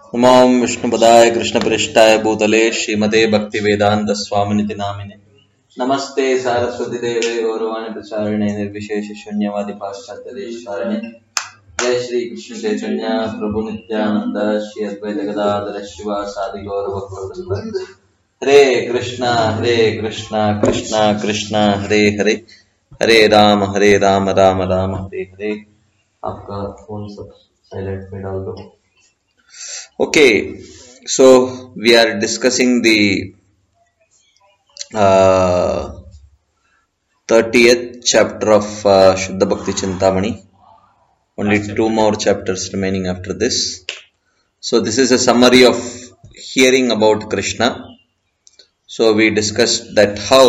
नमो विष्णुपदाय कृष्णप्रेष्ठाय भूतले श्रीमते भक्तिवेदांत स्वामिनिति नामिने नमस्ते सारस्वती देवे गौरवाणी प्रचारिणे निर्विशेष शून्यवादी पाश्चात्य देशतारिणे जय श्री कृष्ण चैतन्य प्रभु नित्यानंद श्री अद्वैत गदाधर शिवासादि गौर भक्तवृंद हरे कृष्णा कृष्णा कृष्णा हरे हरे हरे राम राम राम हरे हरे। आपका फोन सब साइलेंट में डाल दो। Okay, so we are discussing the 30th chapter of Shuddha Bhakti Chintamani. Only two more chapters remaining after this. So this is a summary of hearing about Krishna. So we discussed that how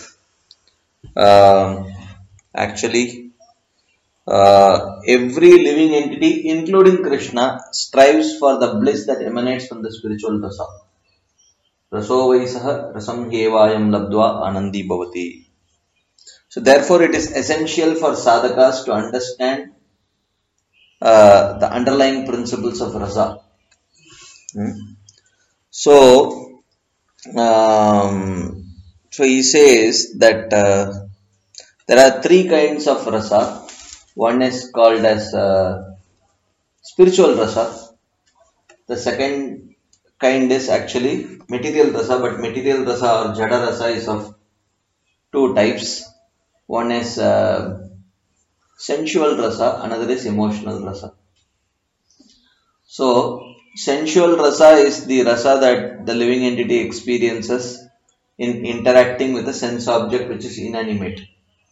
actually every living entity, including Krishna, strives for the bliss that emanates from the spiritual rasa. Raso vaisaha rasam hyevayam labdva anandi bhavati. So therefore it is essential for sadhakas to understand the underlying principles of rasa. So he says that there are three kinds of rasa. One is called as spiritual rasa. The second kind is actually material rasa, but material rasa or jada rasa is of two types. One is sensual rasa, another is emotional rasa. So sensual rasa is the rasa that the living entity experiences in interacting with a sense object which is inanimate.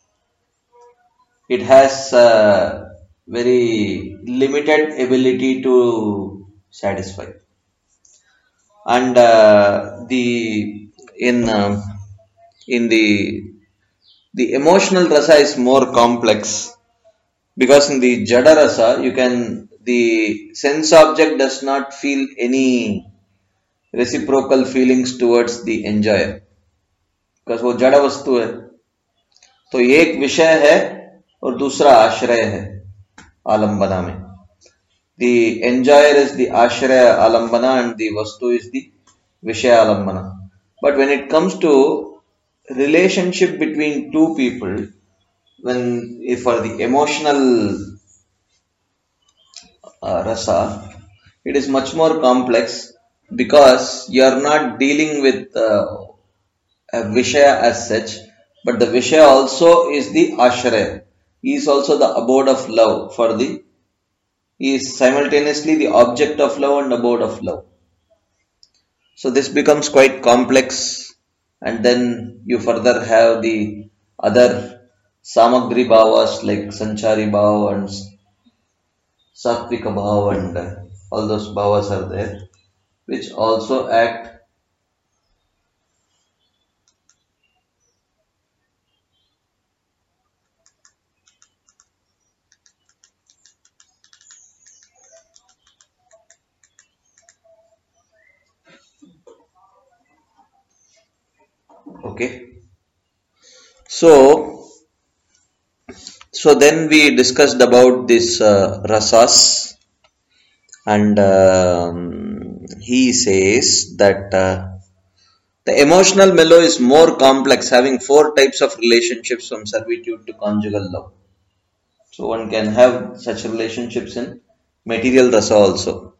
It has very limited ability to satisfy, and the emotional rasa is more complex, because in the jada rasa the sense object does not feel any reciprocal feelings towards the enjoyer, because वो जड़ वस्तु है। तो एक विषय है और दूसरा आश्रय है आलंबना में। The enjoyer is the ashraya alambana and the vastu is the vishaya alambana. But when it comes to relationship between two people, for the emotional rasa, it is much more complex, because you are not dealing with a vishaya as such, but the vishaya also is the ashraya. He is also the abode of love he is simultaneously the object of love and abode of love. So this becomes quite complex, and then you further have the other samagri bhavas like sanchari bhava and sattvika bhava, and all those bhavas are there, which also act. Okay. So then we discussed about this rasas, and he says that the emotional mellow is more complex, having 4 types of relationships from servitude to conjugal love. So one can have such relationships in material rasa also.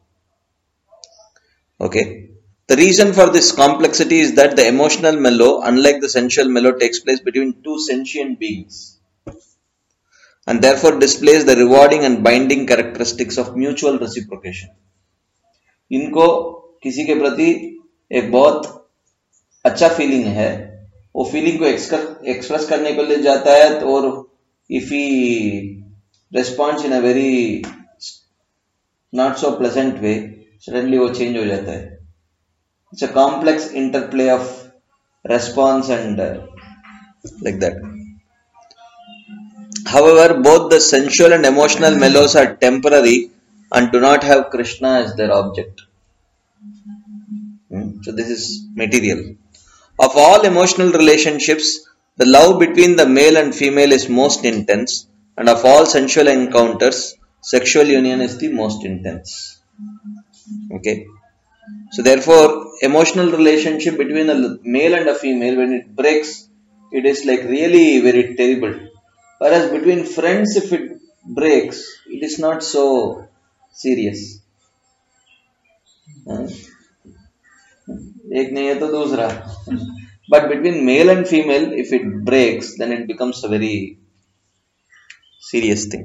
Okay. The reason for this complexity is that the emotional mellow, unlike the sensual mellow, takes place between two sentient beings, and therefore displays the rewarding and binding characteristics of mutual reciprocation. इनको किसी के प्रति एक बहुत अच्छा feeling है, वो feeling को एक्सप्रेस करने के लिए जाता है, तो और if he responds in a very not so pleasant way, suddenly वो चेंज हो जाता है. It's a complex interplay of response and like that. However, both the sensual and emotional mellows are temporary and do not have Krishna as their object. So this is material. Of all emotional relationships, the love between the male and female is most intense, and of all sensual encounters, sexual union is the most intense. Okay. So therefore, emotional relationship between a male and a female, when it breaks, it is like really very terrible. Whereas between friends, if it breaks, it is not so serious. एक नहीं है तो दूसरा. But between male and female, if it breaks, then it becomes a very serious thing.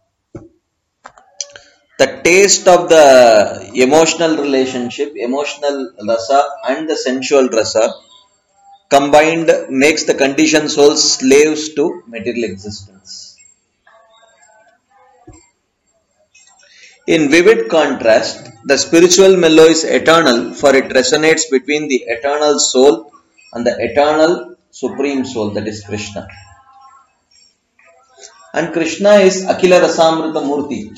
The taste of the emotional relationship, emotional rasa and the sensual rasa combined makes the conditioned souls slaves to material existence. In vivid contrast, the spiritual mellow is eternal, for it resonates between the eternal soul and the eternal supreme soul, that is Krishna. And Krishna is Akila Rasamrita Murti.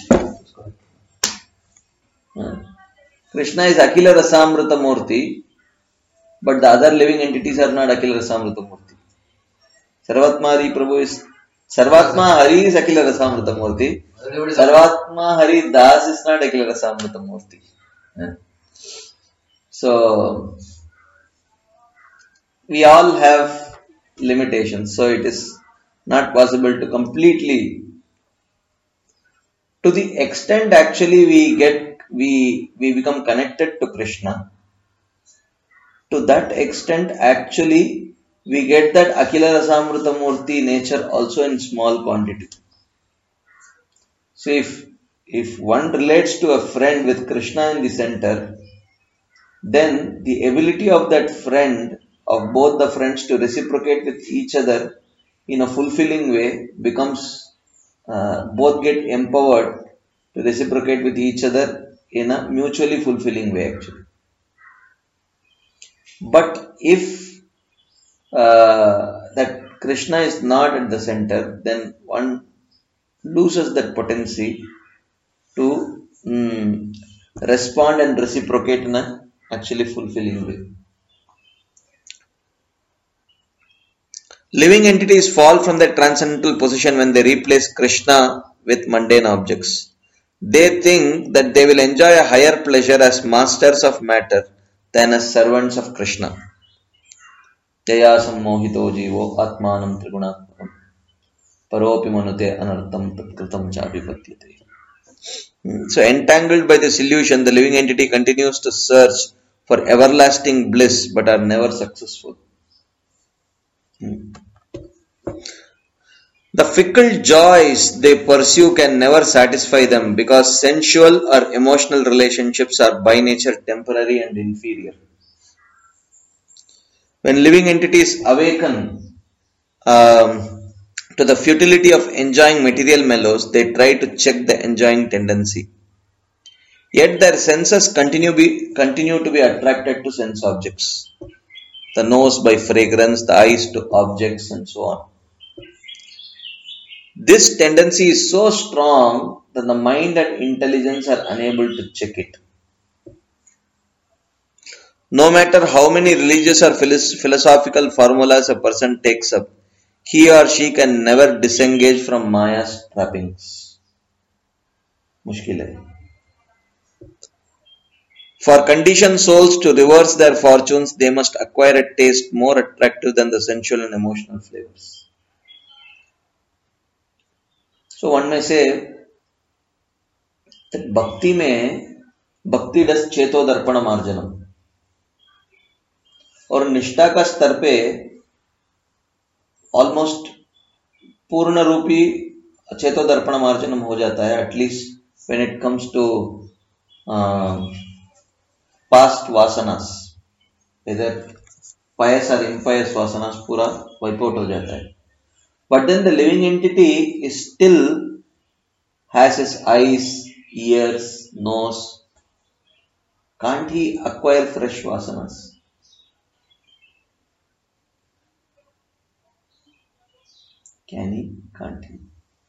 Krishna is Akila Rasamrita Murti, but the other living entities are not Akila Rasamrita Murti. Sarvatma Hari Prabhu is Sarvatma Hari is Akila Rasamrita Murti. Sarvatma Hari Das is not Akila Rasamrita Murti. So we all have limitations. So it is not possible to completely, to the extent actually we become connected to Krishna. To that extent actually we get that Akila Rasamrita Murti nature also in small quantity. So if one relates to a friend with Krishna in the center, then the ability of that friend, of both the friends to reciprocate with each other in a fulfilling way becomes, both get empowered to reciprocate with each other in a mutually fulfilling way actually. But if that Krishna is not at the center, then one loses that potency to respond and reciprocate in a actually fulfilling way. Living entities fall from their transcendental position when they replace Krishna with mundane objects. They think that they will enjoy a higher pleasure as masters of matter than as servants of Krishna. Jaya sammohito jivo atmanam trigunaatmakam paropi manute anartam tatkritam chavipatyate. So entangled by this illusion, the living entity continues to search for everlasting bliss but are never successful. The fickle joys they pursue can never satisfy them because sensual or emotional relationships are by nature temporary and inferior. When living entities awaken to the futility of enjoying material mellows, they try to check the enjoying tendency. Yet their senses continue to be attracted to sense objects. The nose by fragrance, the eyes to objects, and so on. This tendency is so strong that the mind and intelligence are unable to check it. No matter how many religious or philosophical formulas a person takes up, he or she can never disengage from Maya's trappings. Mushkil hai. For conditioned souls to reverse their fortunes, they must acquire a taste more attractive than the sensual and emotional flavors. So one may say that bhakti does cheto darpana marjanam. और निष्ठा का स्तर पे almost पूर्ण रूपी चेतो दर्पण मार्जनम हो जाता है, at least when it comes to past vasanas, इधर पायस और इम्पायस वासनास पूरा वाइप आउट हो जाता है. But then the living entity is still has his eyes, ears, nose. Can't he acquire fresh vasanas? Can he? Can't he?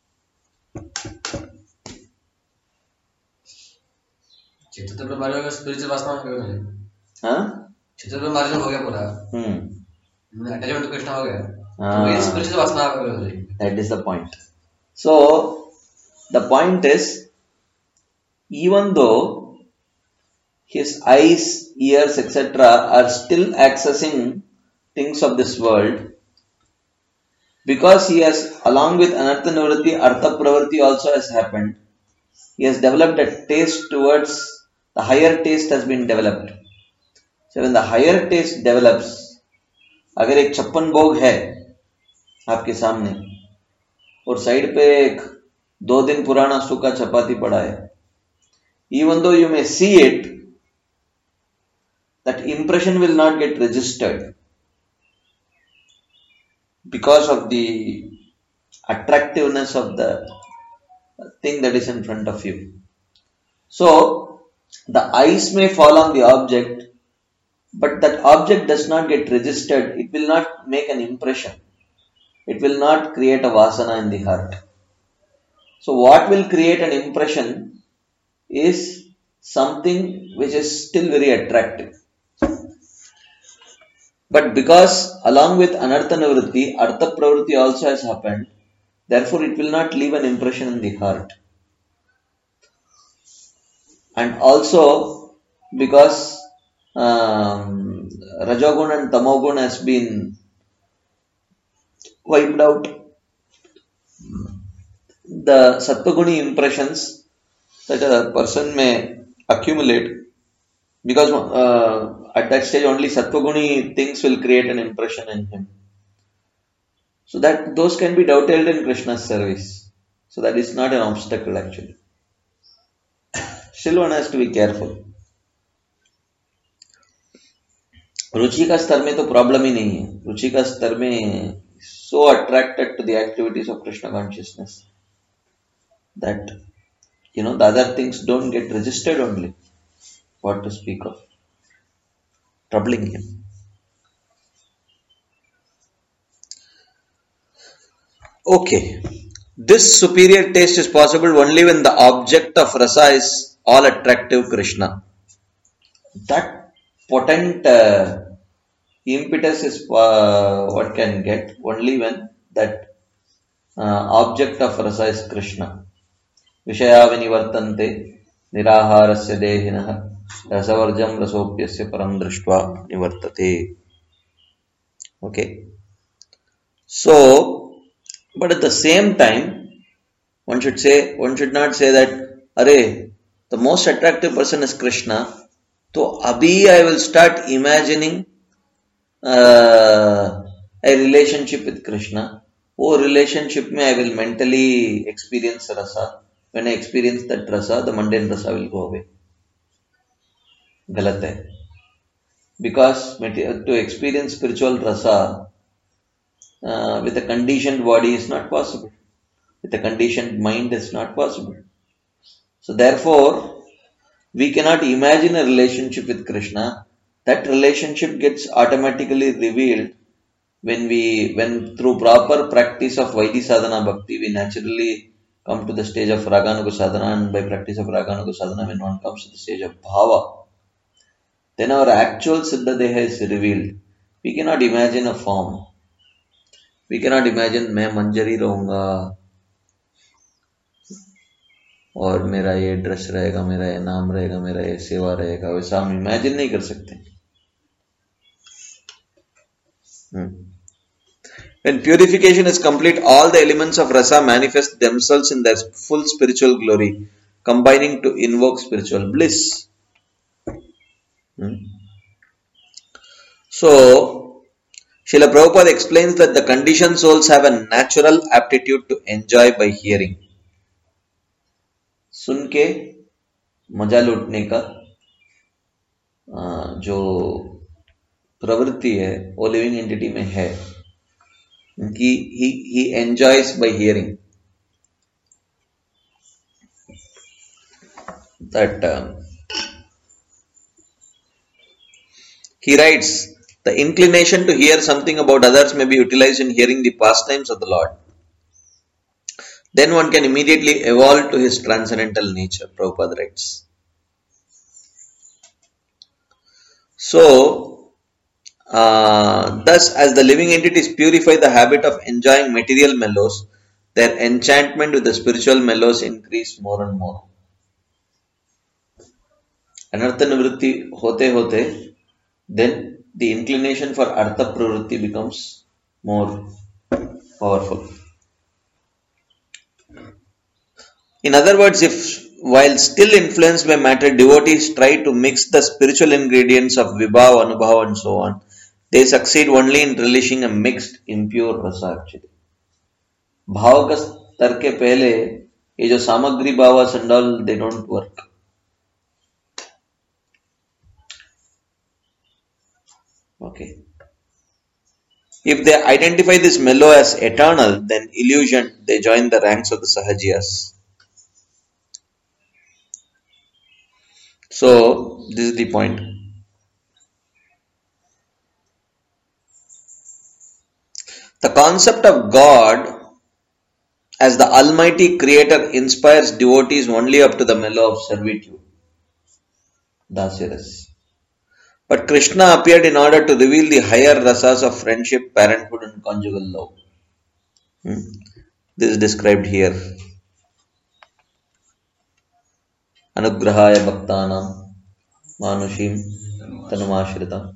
चित्र पे मार्जन का स्पिरिचुअल वासना हो गया. हाँ, चित्र पे मार्जन हो गया पूरा. अटैचमेंट टू कृष्ण हो गया. तो स्पिरिचुअल वासना आ गई. That is the point. So the point is, even though his eyes, ears, etc. are still accessing things of this world, because he has, along with Anartha Nivritti, Artha Pravritti also has happened. He has developed a taste towards, the higher taste has been developed. So when the higher taste develops, अगर एक 56 भोग है आपके सामने और side पे एक 2 दिन पुराना सूखा चपाती पड़ा है, even though you may see it, that impression will not get registered because of the attractiveness of the thing that is in front of you. So the eyes may fall on the object, but that object does not get registered. It will not make an impression. It will not create a vasana in the heart. So what will create an impression is something which is still very attractive. But because along with Anartha Nivritti, Artha Pravritti also has happened, therefore it will not leave an impression in the heart. And also because Rajogun and Tamogun has been wiped out, the Sattva-guni impressions that a person may accumulate, because at that stage only Sattva-guni things will create an impression in him. So that those can be dovetailed in Krishna's service. So that is not an obstacle actually. Still one has to be careful. रुचि का स्तर में तो problem ही नहीं है. रुचि का स्तर में so attracted to the activities of Krishna consciousness that the other things don't get registered only. What to speak of troubling him. Okay, this superior taste is possible only when the object of rasa is all attractive Krishna. That potent impetus is what can get only when that object of rasa is Krishna. Vishaya vinivartante niraharasya dehinah rasavarjam rasopyasya param drishtva nivartate. Okay. So, but at the same time, one should not say that, Arey, the most attractive person is Krishna, so abhi I will start imagining a relationship with Krishna. Oh, relationship mein I will mentally experience rasa. When I experience that rasa, the mundane rasa will go away. Galat hai. Because to experience spiritual rasa with a conditioned body is not possible. With a conditioned mind is not possible. So therefore, we cannot imagine a relationship with Krishna. That relationship gets automatically revealed when through proper practice of Vaidhi Sadhana Bhakti, we naturally come to the stage of Raganuga Sadhana, and by practice of Raganuga Sadhana, when one comes to the stage of Bhava, then our actual Siddha Deha is revealed. We cannot imagine a form. We cannot imagine मैं मंजरी रहूंगा और मेरा ये dress रहेगा, मेरा ये नाम रहेगा, मेरा ये सेवा रहेगा, वैसा हम इमेजिन नहीं कर सकते. When purification is complete, all the elements of rasa manifest themselves in their full spiritual glory, combining to invoke spiritual bliss. So, Srila Prabhupada explains that the conditioned souls have a natural aptitude to enjoy by hearing. सुन के मजा लूटने का जो प्रवृत्ति है वो living entity में है. He enjoys by hearing. That he writes, the inclination to hear something about others may be utilized in hearing the pastimes of the Lord. Then one can immediately evolve to his transcendental nature, Prabhupada writes. So, thus as the living entities purify the habit of enjoying material mellows, their enchantment with the spiritual mellows increase more and more. anartha nivritti hote hote, then the inclination for artha pravritti becomes more powerful. In other words, if while still influenced by matter, devotees try to mix the spiritual ingredients of vibhav, anubhav and so on, they succeed only in relishing a mixed, impure rasa actually. भाव का स्तर के पहले ये जो सामग्री भाव and all, they don't work. Okay. If they identify this mellow as eternal, then illusion, they join the ranks of the Sahajiyas. So, this is the point. The concept of God as the Almighty Creator inspires devotees only up to the mellow of servitude, Dasyaras. But Krishna appeared in order to reveal the higher rasas of friendship, parenthood and conjugal love. This is described here. Anugrahaya bhaktanam manushim tanumashritam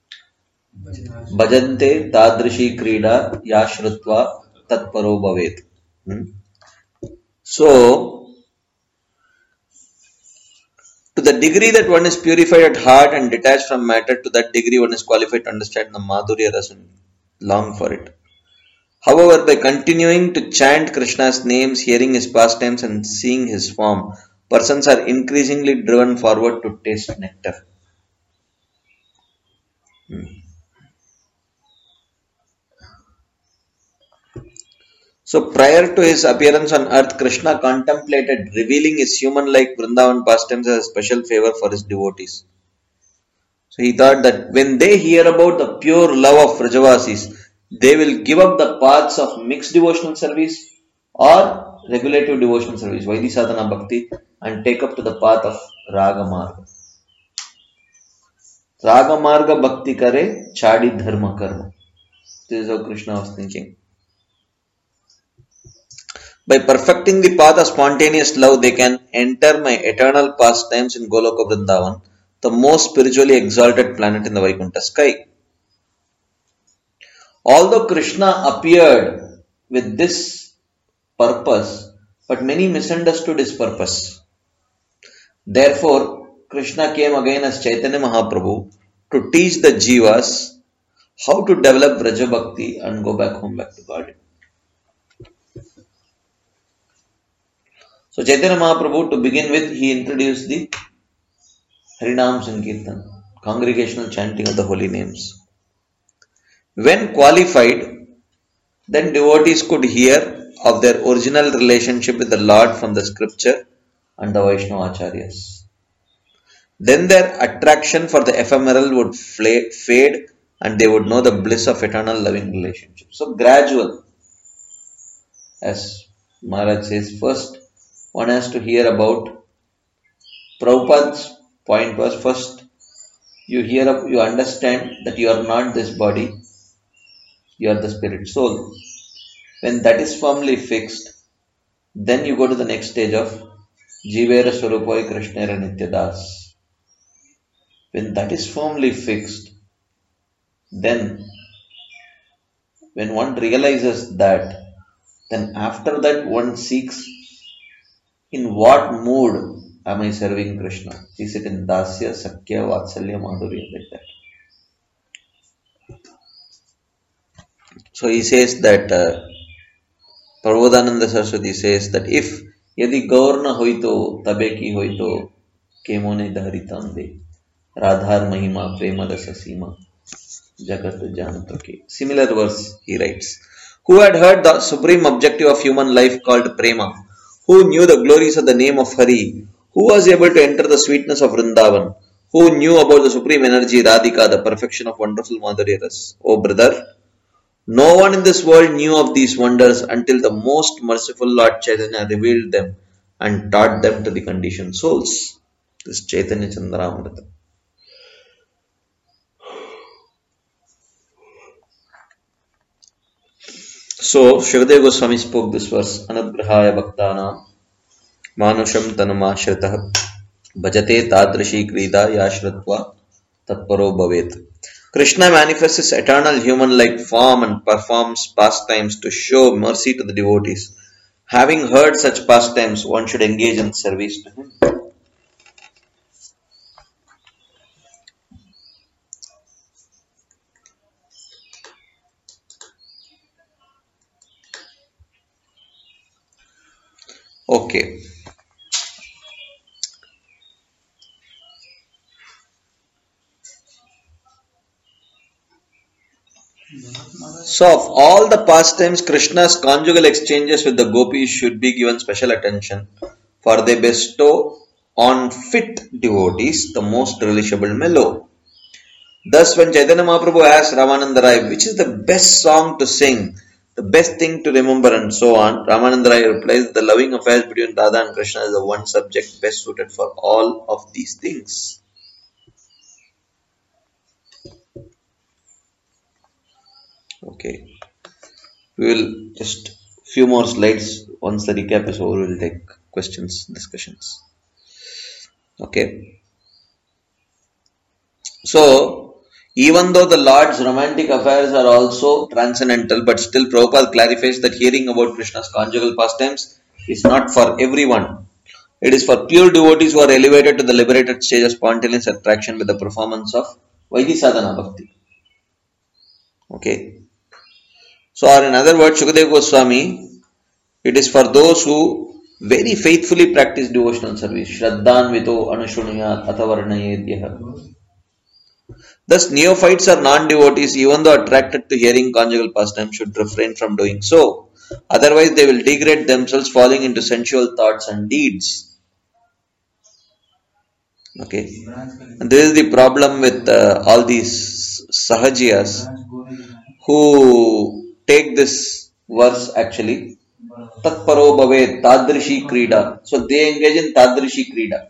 bhajante tadrishi krida yashrutva tatparo bhavet. So, to the degree that one is purified at heart and detached from matter, to that degree one is qualified to understand the Madhurya Rasa and long for it. However, by continuing to chant Krishna's names, hearing his pastimes and seeing his form, persons are increasingly driven forward to taste nectar. So prior to his appearance on earth, Krishna contemplated revealing his human-like Vrindavan pastimes as a special favor for his devotees. So he thought that when they hear about the pure love of Vrajavasis, they will give up the paths of mixed devotional service or regulative devotional service, Vaidhi Sadhana Bhakti, and take up to the path of Raga Marga. Raga Marga Bhakti kare, chadi dharma karma. This is how Krishna was thinking. By perfecting the path of spontaneous love, they can enter my eternal pastimes in Goloka Vrindavan, the most spiritually exalted planet in the Vaikuntha sky. Although Krishna appeared with this purpose, but many misunderstood his purpose. Therefore, Krishna came again as Chaitanya Mahaprabhu to teach the Jivas how to develop Vraja Bhakti and go back home, back to God. So Chaitanya Mahaprabhu, to begin with, he introduced the Harinam Sankirtan, congregational chanting of the holy names. When qualified, then devotees could hear of their original relationship with the Lord from the scripture and the Vaishnava Acharyas. Then their attraction for the ephemeral would fade and they would know the bliss of eternal loving relationship. So gradual, as Maharaj says, first one has to hear about Prabhupada's point was first you understand that you are not this body, you are the spirit soul. When that is firmly fixed, then you go to the next stage of Jivera Swarupoi Krishnera Nityadas. When that is firmly fixed, then when one realizes that, then after that one seeks in what mood am I serving Krishna? Is it in Dasya, Sakya, Vatsalya, Madhurya, like that? So he says that, Prabodhananda Saraswati says that if Yadi Gaurna hoito, Tabeki hoito, Kemone Dharitande, Radhar Mahima, Prema Rasasima, Jagat Janatake. Similar verse he writes. Who had heard the supreme objective of human life called Prema? Who knew the glories of the name of Hari? Who was able to enter the sweetness of Vrindavan? Who knew about the supreme energy Radhika, the perfection of wonderful Madhurya Ras? Oh brother, no one in this world knew of these wonders until the most merciful Lord Chaitanya revealed them and taught them to the conditioned souls. This Chaitanya Chandramrita. So, Shivadeva Goswami spoke this verse, Anugrahaya Bhaktanam Manusham Tanumashritah Bhajate tadrishi krida yashratva tatparo bhavet. Krishna manifests his eternal human-like form and performs pastimes to show mercy to the devotees. Having heard such pastimes, one should engage in service to him. Okay. So, of all the pastimes, Krishna's conjugal exchanges with the gopis should be given special attention, for they bestow on fit devotees the most relishable mellow. Thus, when Chaitanya Mahaprabhu asked Ramananda Rai, which is the best song to sing, the best thing to remember, and so on, Ramananda Rai replies, the loving affairs between Radha and Krishna is the one subject best suited for all of these things. Okay. We will just few more slides. Once the recap is over, we'll take questions, discussions. Okay. So, even though the Lord's romantic affairs are also transcendental, but still Prabhupada clarifies that hearing about Krishna's conjugal pastimes is not for everyone. It is for pure devotees who are elevated to the liberated stage of spontaneous attraction with the performance of Vaidhi Sadhana Bhakti. Okay. So, or in other words, Shukadeva Goswami, it is for those who very faithfully practice devotional service. Shraddhan Vito Anushrunuyat Atavarnayedyaha. Thus, neophytes or non-devotees, even though attracted to hearing conjugal pastime, should refrain from doing so. Otherwise, they will degrade themselves, falling into sensual thoughts and deeds. Okay, and this is the problem with all these sahajiyas who take this verse actually. Tatparo bhavet tadrishi krida. So they engage in tadrishi krida.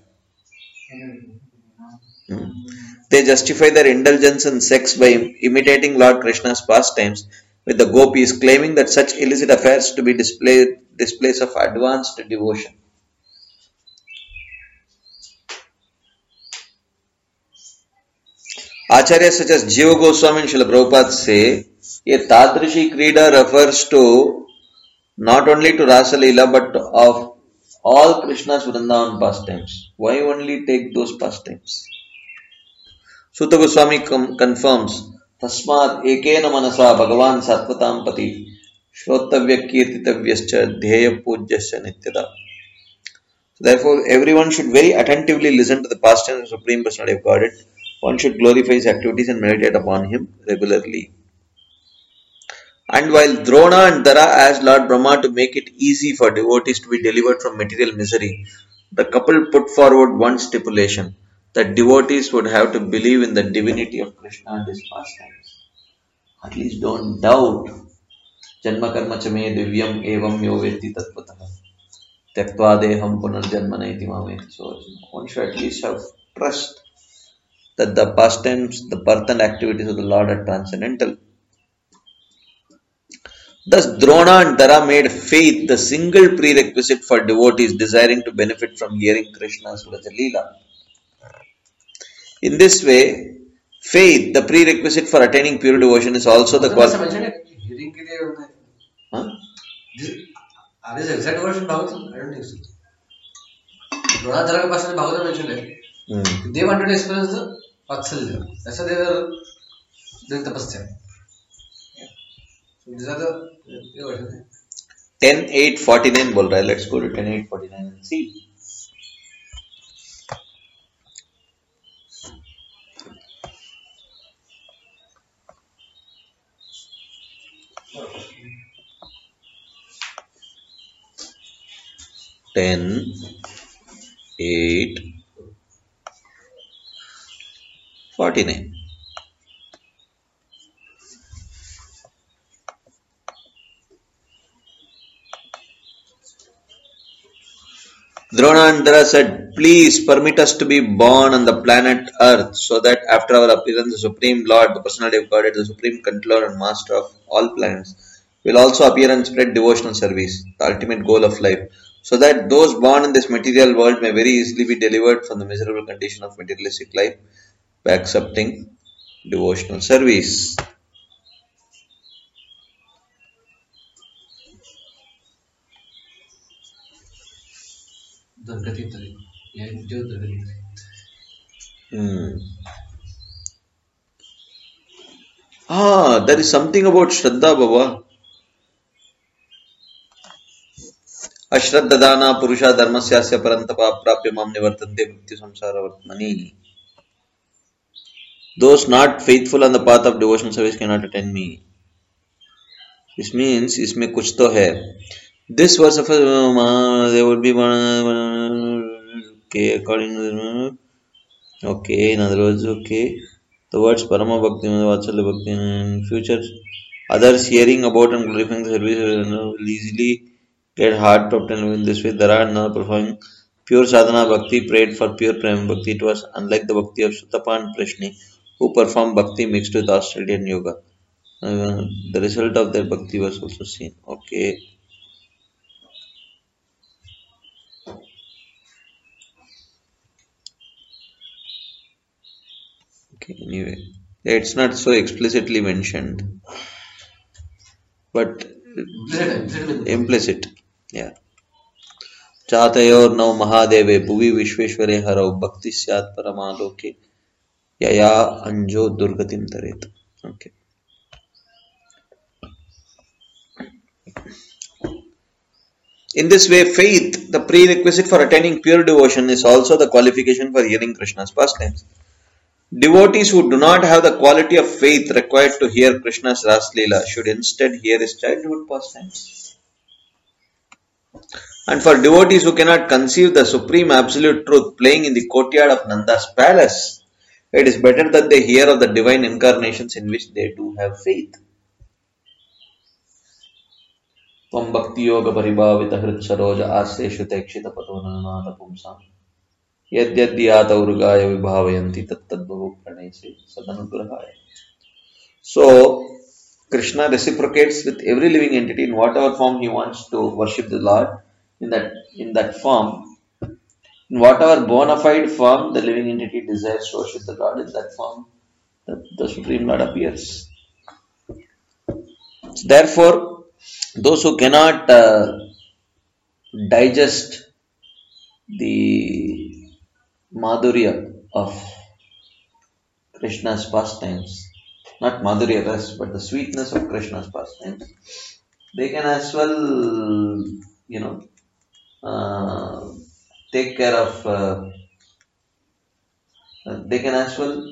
They justify their indulgence in sex by imitating Lord Krishna's pastimes with the gopis, claiming that such illicit affairs to be displays of advanced devotion. Acharyas such as Jiva Goswami and Srila Prabhupada say, a Tadrishi Krida refers to not only to Rasa Leela but of all Krishna's Vrindavan pastimes. Why only take those pastimes? Sutta Goswami confirms, Tasmat ekena manasa bhagavan sattvatam pati shrottavya kirtitavyascha dheya pujyasya nityada. Therefore, everyone should very attentively listen to the pastimes of the Supreme Personality of Godhead. One should glorify his activities and meditate upon him regularly. And while Drona and Dara asked Lord Brahma to make it easy for devotees to be delivered from material misery, the couple put forward one stipulation, that devotees would have to believe in the divinity of Krishna and his pastimes. At least don't doubt. Janma karma chame divyam evam yo veti tattvataha. Tyaktva deham punarjanmana iti mameti. So one should at least have trust that the pastimes, the birth and activities of the Lord are transcendental. Thus, Drona and Dara made faith the single prerequisite for devotees desiring to benefit from hearing Krishna's Vraja Leela. In this way, faith, the prerequisite for attaining pure devotion, is also the quality. Are these exact words in Bhagavatam? I don't think so. Drona Dara ka passion Bhagavatam mentioned. They wanted to experience the Vatsalya. That's why they were doing tapasya. So these are the 10.8.49 बोल रहा है. Let's go to 10.8.49 and see. Ten, 8, 49. Dronandara said, please permit us to be born on the planet Earth, so that after our appearance, the Supreme Lord, the Personality of Godhead, the Supreme Controller and Master of all planets, will also appear and spread devotional service, the ultimate goal of life. so that those born in this material world may very easily be delivered from the miserable condition of materialistic life by accepting devotional service. Durgati Tari. Durgati. Hmm. There is something about Shraddha Baba. Ashraddadana Purusha Dharmasyasya Parantapa Prapya Mam Nivartante Mrityu Samsara Vartmani. Those not faithful on the path of devotional service cannot attend me. This means इसमें कुछ तो है. This was a there would be one okay according to okay, in other words, okay. The words Parama Bhakti, Vatsalya Bhakti, in future, others hearing about and glorifying the service will easily get hard to obtain in this way. There are now performing pure sadhana bhakti, prayed for pure prema bhakti. It was unlike the bhakti of Sutapa and Prashni, who performed bhakti mixed with Australian yoga. The result of their bhakti was also seen. Okay. Okay, anyway. It's not so explicitly mentioned, but implicit. Yeah. चातयोर्नौ महादेवे भुवि विश्वेश्वरे हरौ भक्ति स्यात् परमालोके यया अंजो दुर्गतिम Taret. Okay. In this way, faith, the prerequisite for attaining pure devotion, is also the qualification for hearing Krishna's pastimes. Devotees who do not have the quality of faith required to hear Krishna's Ras Leela should instead hear his childhood pastimes. And for devotees who cannot conceive the supreme absolute truth playing in the courtyard of Nanda's palace, it is better that they hear of the divine incarnations in which they do have faith. Tvam bhakti yoga paribhavita hrit saroja aseshu tekshita patonanata pumsam yadyadhyata urgaya vibhavayanti tattadvavu pranayase sadanugrahaya. So, Krishna reciprocates with every living entity in whatever form he wants to worship the Lord. In that form, in whatever bona fide form the living entity desires to worship the Lord, in that form the Supreme Lord appears. So therefore, those who cannot digest the madhurya of Krishna's pastimes, not madhurya ras, but the sweetness of Krishna's pastimes, they can as well, take care of, they can as well,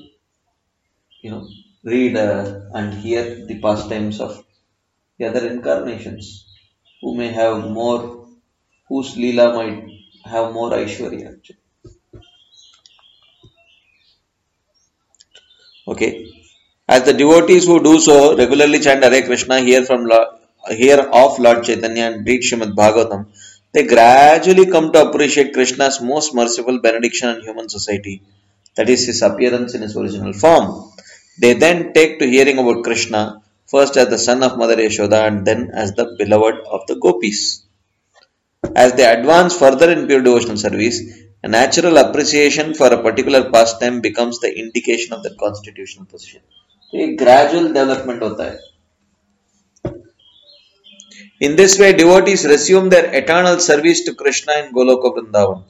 read and hear the pastimes of the other incarnations who may have more, whose Leela might have more Aishwarya. Okay. As the devotees who do so regularly chant Hare Krishna, hear of Lord Chaitanya and read Srimad Bhagavatam, they gradually come to appreciate Krishna's most merciful benediction on human society, that is his appearance in his original form. They then take to hearing about Krishna, first as the son of Mother Yashoda and then as the beloved of the gopis. As they advance further in pure devotional service, a natural appreciation for a particular pastime becomes the indication of that constitutional position. A gradual development hota hai. In this way, devotees resume their eternal service to Krishna in Goloka Vrindavan.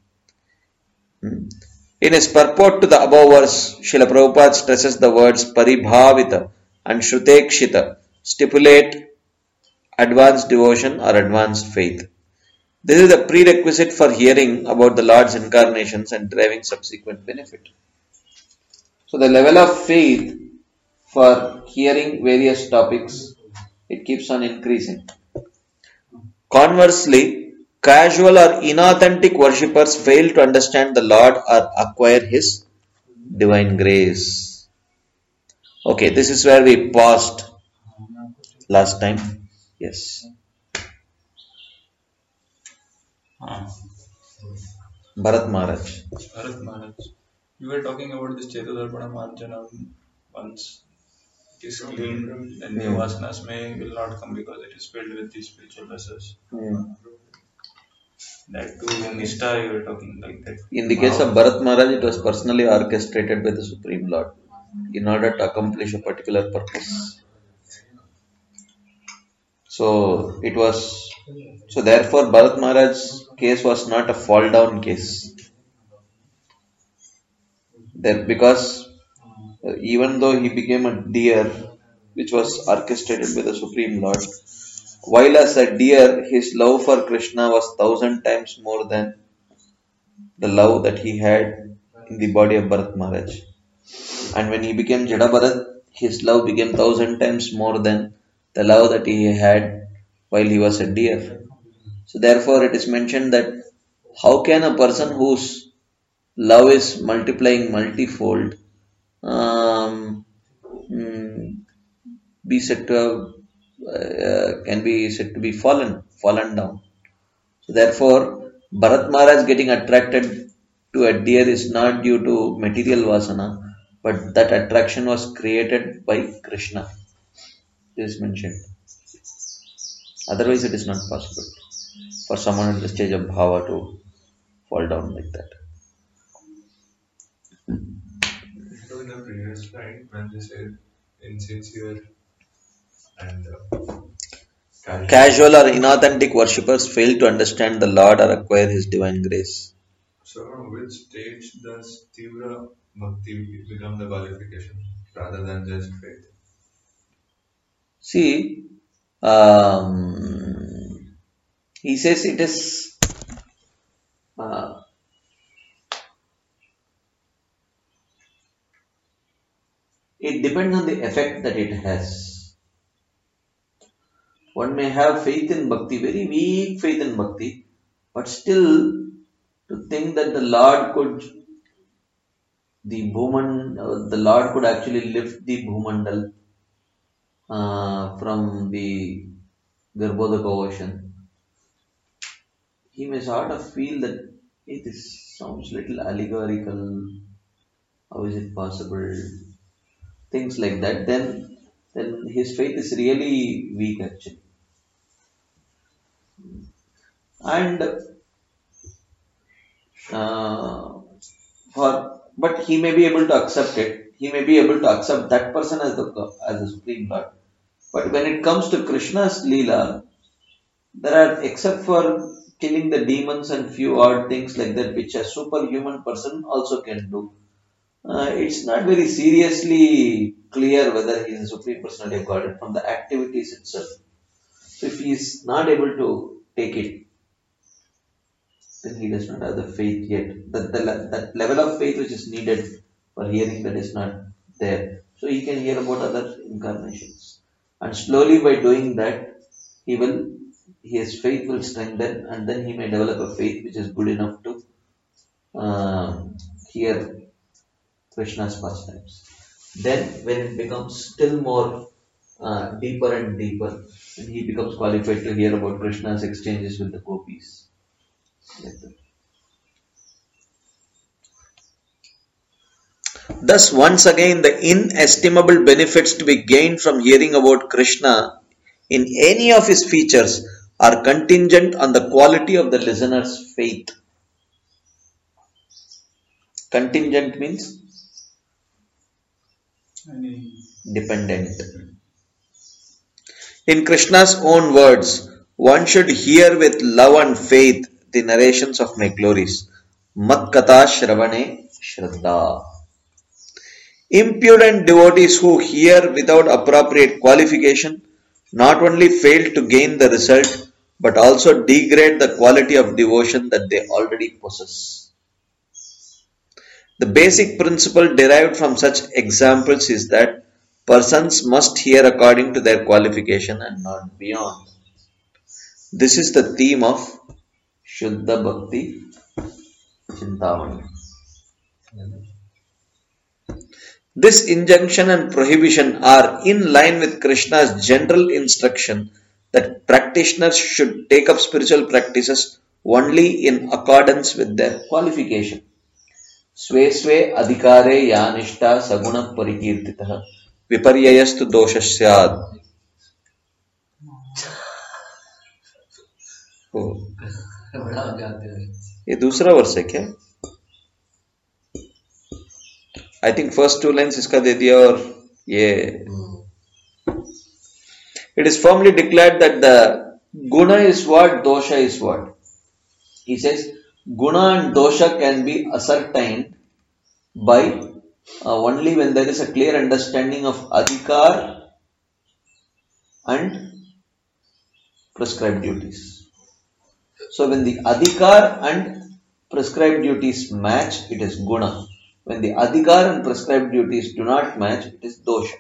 In his purport to the above verse, Srila Prabhupada stresses the words Paribhavita and Shrutekshita stipulate advanced devotion or advanced faith. This is the prerequisite for hearing about the Lord's incarnations and deriving subsequent benefit. So the level of faith for hearing various topics, it keeps on increasing. Conversely, casual or inauthentic worshippers fail to understand the Lord or acquire His divine grace. Okay, this is where we paused last time. Yes. Bharat Maharaj. You were talking about this Chetudarpana Marjana once it is clean, then the vasanas will not come because it is filled with these spiritual vessels. That too, in Nishta you were talking like that. In the case of Bharat Maharaj, it was personally orchestrated by the Supreme Lord in order to accomplish a particular purpose. So it was, so therefore Bharat Maharaj's case was not a fall down case. There, because even though he became a deer, which was orchestrated by the Supreme Lord, while as a deer, his love for Krishna was 1,000 times more than the love that he had in the body of Bharat Maharaj. And when he became Jada Bharat, his love became 1,000 times more than the love that he had while he was a deer. So therefore it is mentioned that how can a person whose love is multiplying multifold mm, be said to have can be said to be fallen down. So therefore, Bharat Maharaj getting attracted to a deer is not due to material vasana, but that attraction was created by Krishna. This is mentioned. Otherwise, it is not possible for someone at the stage of bhava to fall down like that. So in the previous slide, when they said insincere and Casual or inauthentic worshippers fail to understand the Lord or acquire His divine grace. so from which stage does Tivra Bhakti become the qualification rather than just faith? See, he says it is it depends on the effect that it has. One may have faith in bhakti, very weak faith in bhakti, but still to think that the Lord could actually lift the Bhumandal from the Garbhodaka ocean. He may sort of feel that this sounds little allegorical. How is it possible? Things like that. Then his faith is really weak actually. And but he may be able to accept it. He may be able to accept that person as the Supreme Lord. But when it comes to Krishna's Leela, there are, except for killing the demons and few odd things like that, which a superhuman person also can do, it's not very seriously clear whether he is a Supreme Personality of Godhead from the activities itself. So if he is not able to take it, then he does not have the faith yet. That level of faith which is needed for hearing that is not there. So he can hear about other incarnations. And slowly by doing that, his faith will strengthen, and then he may develop a faith which is good enough to hear Krishna's pastimes. Then when it becomes still more deeper and deeper, and he becomes qualified to hear about Krishna's exchanges with the gopis. Like that. Thus, once again, the inestimable benefits to be gained from hearing about Krishna in any of his features are contingent on the quality of the listener's faith. Contingent means dependent. In Krishna's own words, one should hear with love and faith the narrations of my glories. Mat katha shravane shraddha. Impudent devotees who hear without appropriate qualification not only fail to gain the result, but also degrade the quality of devotion that they already possess. The basic principle derived from such examples is that persons must hear according to their qualification and not beyond. This is the theme of Shuddha Bhakti Chintamani. This injunction and prohibition are in line with Krishna's general instruction that practitioners should take up spiritual practices only in accordance with their qualification. Swe swe adhikare yanishta saguna parikirtitah viparyayastu doshasyad. Oh. बड़ा मजा आते हैं. ये दूसरा वर्ष है क्या? I think first 2 lines इसका दे दिया और ये it is firmly declared that the guna is what, dosha is what. He says guna and dosha can be ascertained by only when there is a clear understanding of adhikar and prescribed duties. So when the adhikar and prescribed duties match, it is guna. When the adhikar and prescribed duties do not match, it is dosha.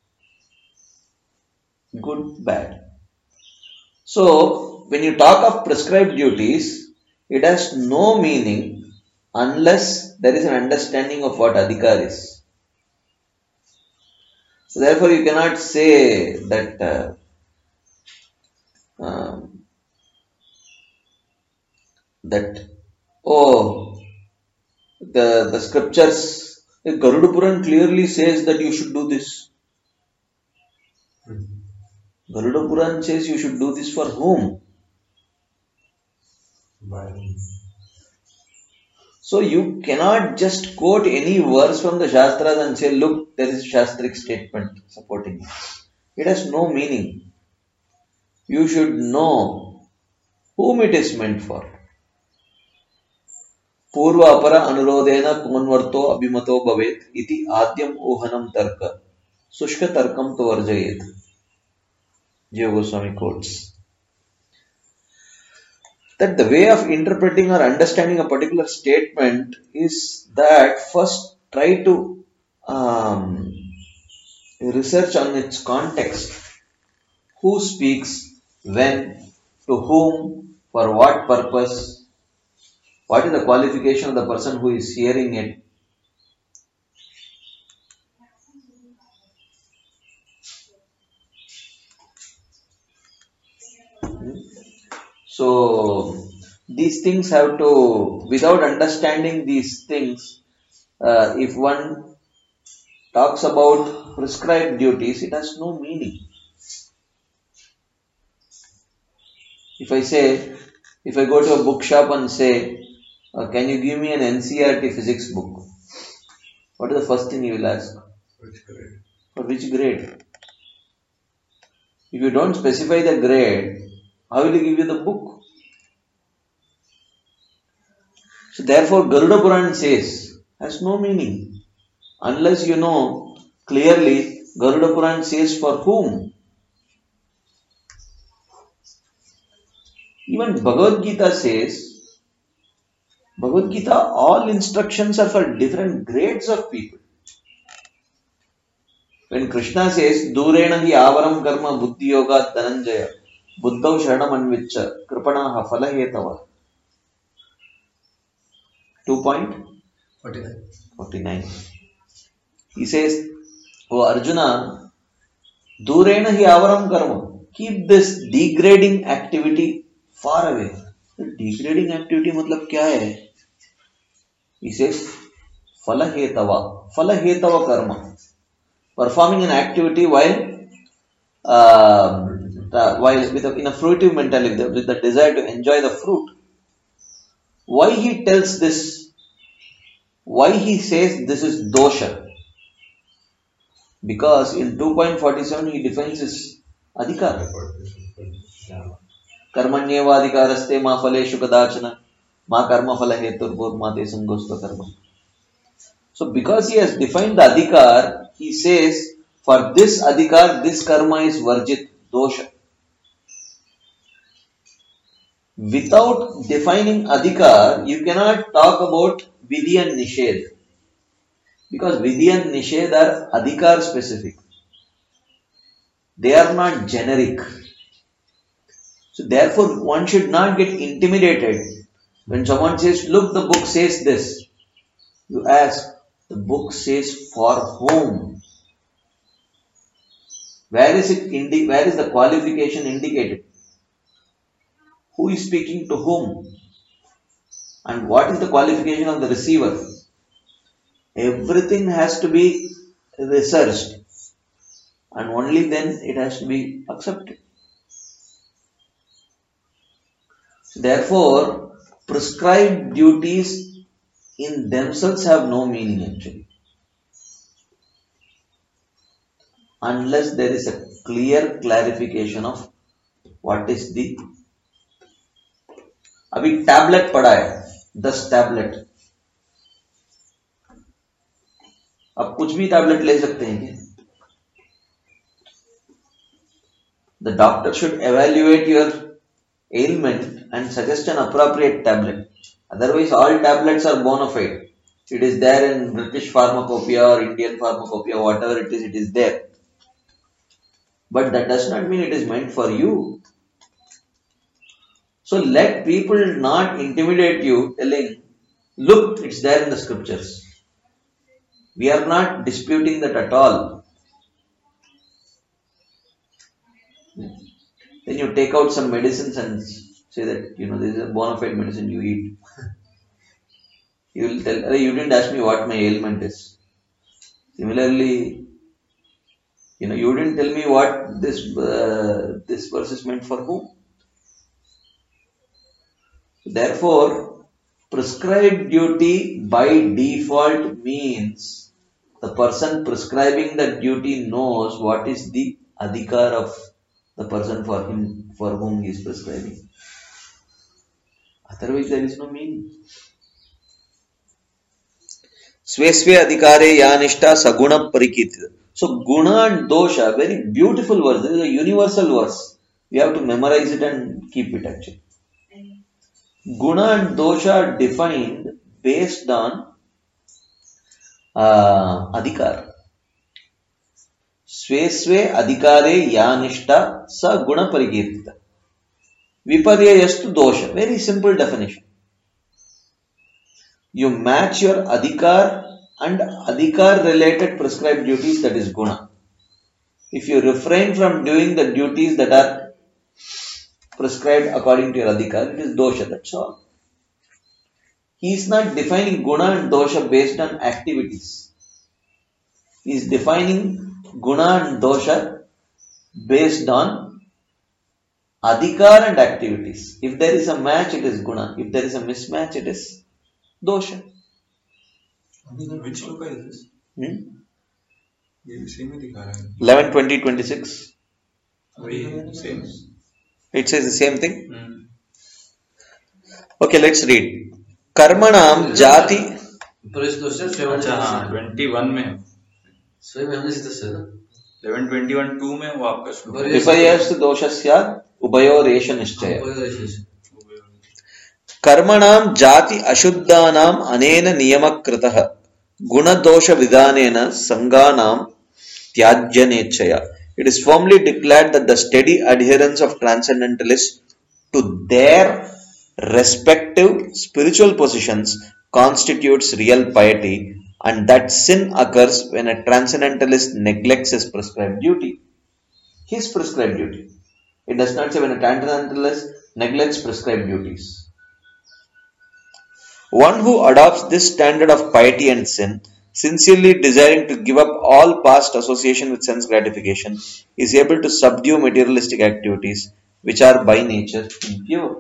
Good, bad. So when you talk of prescribed duties, it has no meaning unless there is an understanding of what adhikar is. So therefore you cannot say that the scriptures, Garuda Puran clearly says that you should do this. Garuda Puran says you should do this for whom? So you cannot just quote any verse from the Shastras and say, look, there is a Shastric statement supporting it. It has no meaning. You should know whom it is meant for. Purva apara anurodena punvarto abhimato bhavet iti adyam ohanam tarka sushka tarkam to varjayet. Jiva Goswami quotes that the way of interpreting or understanding a particular statement is that first try to research on its context. Who speaks, when, to whom, for what purpose, what is the qualification of the person who is hearing it. So these things have to, without understanding these things, if one talks about prescribed duties, it has no meaning. If I go to a bookshop and say, can you give me an NCERT physics book? What is the first thing you will ask? Which grade? For which grade? If you don't specify the grade, how will he give you the book? So therefore Garuda Puran says, has no meaning. Unless you know clearly Garuda Puran says for whom. Even Bhagavad Gita says, Bhagavad Gita, all instructions are for different grades of people. When Krishna says, Durena hi avaram karma buddhi yoga dhananjaya buddhav sharanam anvicha kripanaha falahetava. 2.49. He says, oh Arjuna, Durena hi avaram karma. Keep this degrading activity far away. Degrading activity matlab kya hai? He says, falahetava. Falahetava karma. Performing an activity while in a fruitive mentality, with the desire to enjoy the fruit. Why he tells this? Why he says this is dosha? Because in 2.47 he defines his adhikar. Karmanyeva adhikaraste ma phaleshu kadachana ma karma phala heturbhur ma te sangosta karma. So because he has defined the adhikar, he says for this adhikar, this karma is varjit, dosha. Without defining adhikar, you cannot talk about vidhi and nishedh. Because vidhi and nishedh are adhikar specific. They are not generic. So therefore, one should not get intimidated when someone says, look, the book says this. You ask, the book says for whom? Where is the qualification indicated? Who is speaking to whom? And what is the qualification of the receiver? Everything has to be researched. And only then it has to be accepted. Therefore, prescribed duties in themselves have no meaning actually, unless there is a clear clarification of what is the. अभी tablet पड़ा है 10 tablet, अब कुछ भी tablet ले सकते हैं क्या? The doctor should evaluate your ailment and suggest an appropriate tablet. Otherwise, all tablets are bona fide. It is there in British Pharmacopoeia or Indian Pharmacopoeia, whatever it is there. But that does not mean it is meant for you. So let people not intimidate you telling, look, it's there in the scriptures. We are not disputing that at all. Then you take out some medicines and say that, this is a bona fide medicine you eat. You will tell, you didn't ask me what my ailment is. Similarly, you didn't tell me what this verse is meant for whom. Therefore, prescribed duty by default means the person prescribing that duty knows what is the adhikar of the person for whom he is prescribing. Otherwise, there is no meaning. Svesve adhikare yanishta saguna parikitita. So, guna and dosha, very beautiful verse. This is a universal verse. We have to memorize it and keep it actually. Guna and dosha are defined based on adhikar. Svesve adhikare yanishta sa guna parikirtita. Viparyayastu dosha. Very simple definition. You match your adhikar and adhikar related prescribed duties, that is guna. If you refrain from doing the duties that are prescribed according to your adhikar, it is dosha, that's all. He is not defining guna and dosha based on activities. He is defining guna and dosha based on adhikar and activities. If there is a match, it is guna. If there is a mismatch, it is dosha. Which sloka is this? Same adhikara. 11, 20, 26. Same. It says the same thing. Okay, let's read. Karmanam jati. 21 में 11:21 2 में वो आपका श्लोक विपर्यस्त दोषस्य उभयोरेष निश्चय. कर्मणाम जाति अशुद्धानाम अनेन नियमकृतः गुणदोष विधानेन संगानाम त्याज्यनेच्छया. It is firmly declared that the steady adherence of transcendentalists to their respective spiritual positions constitutes real piety, and that sin occurs when a transcendentalist neglects his prescribed duty. His prescribed duty. It does not say when a transcendentalist neglects prescribed duties. One who adopts this standard of piety and sin, sincerely desiring to give up all past association with sense gratification, is able to subdue materialistic activities which are by nature impure.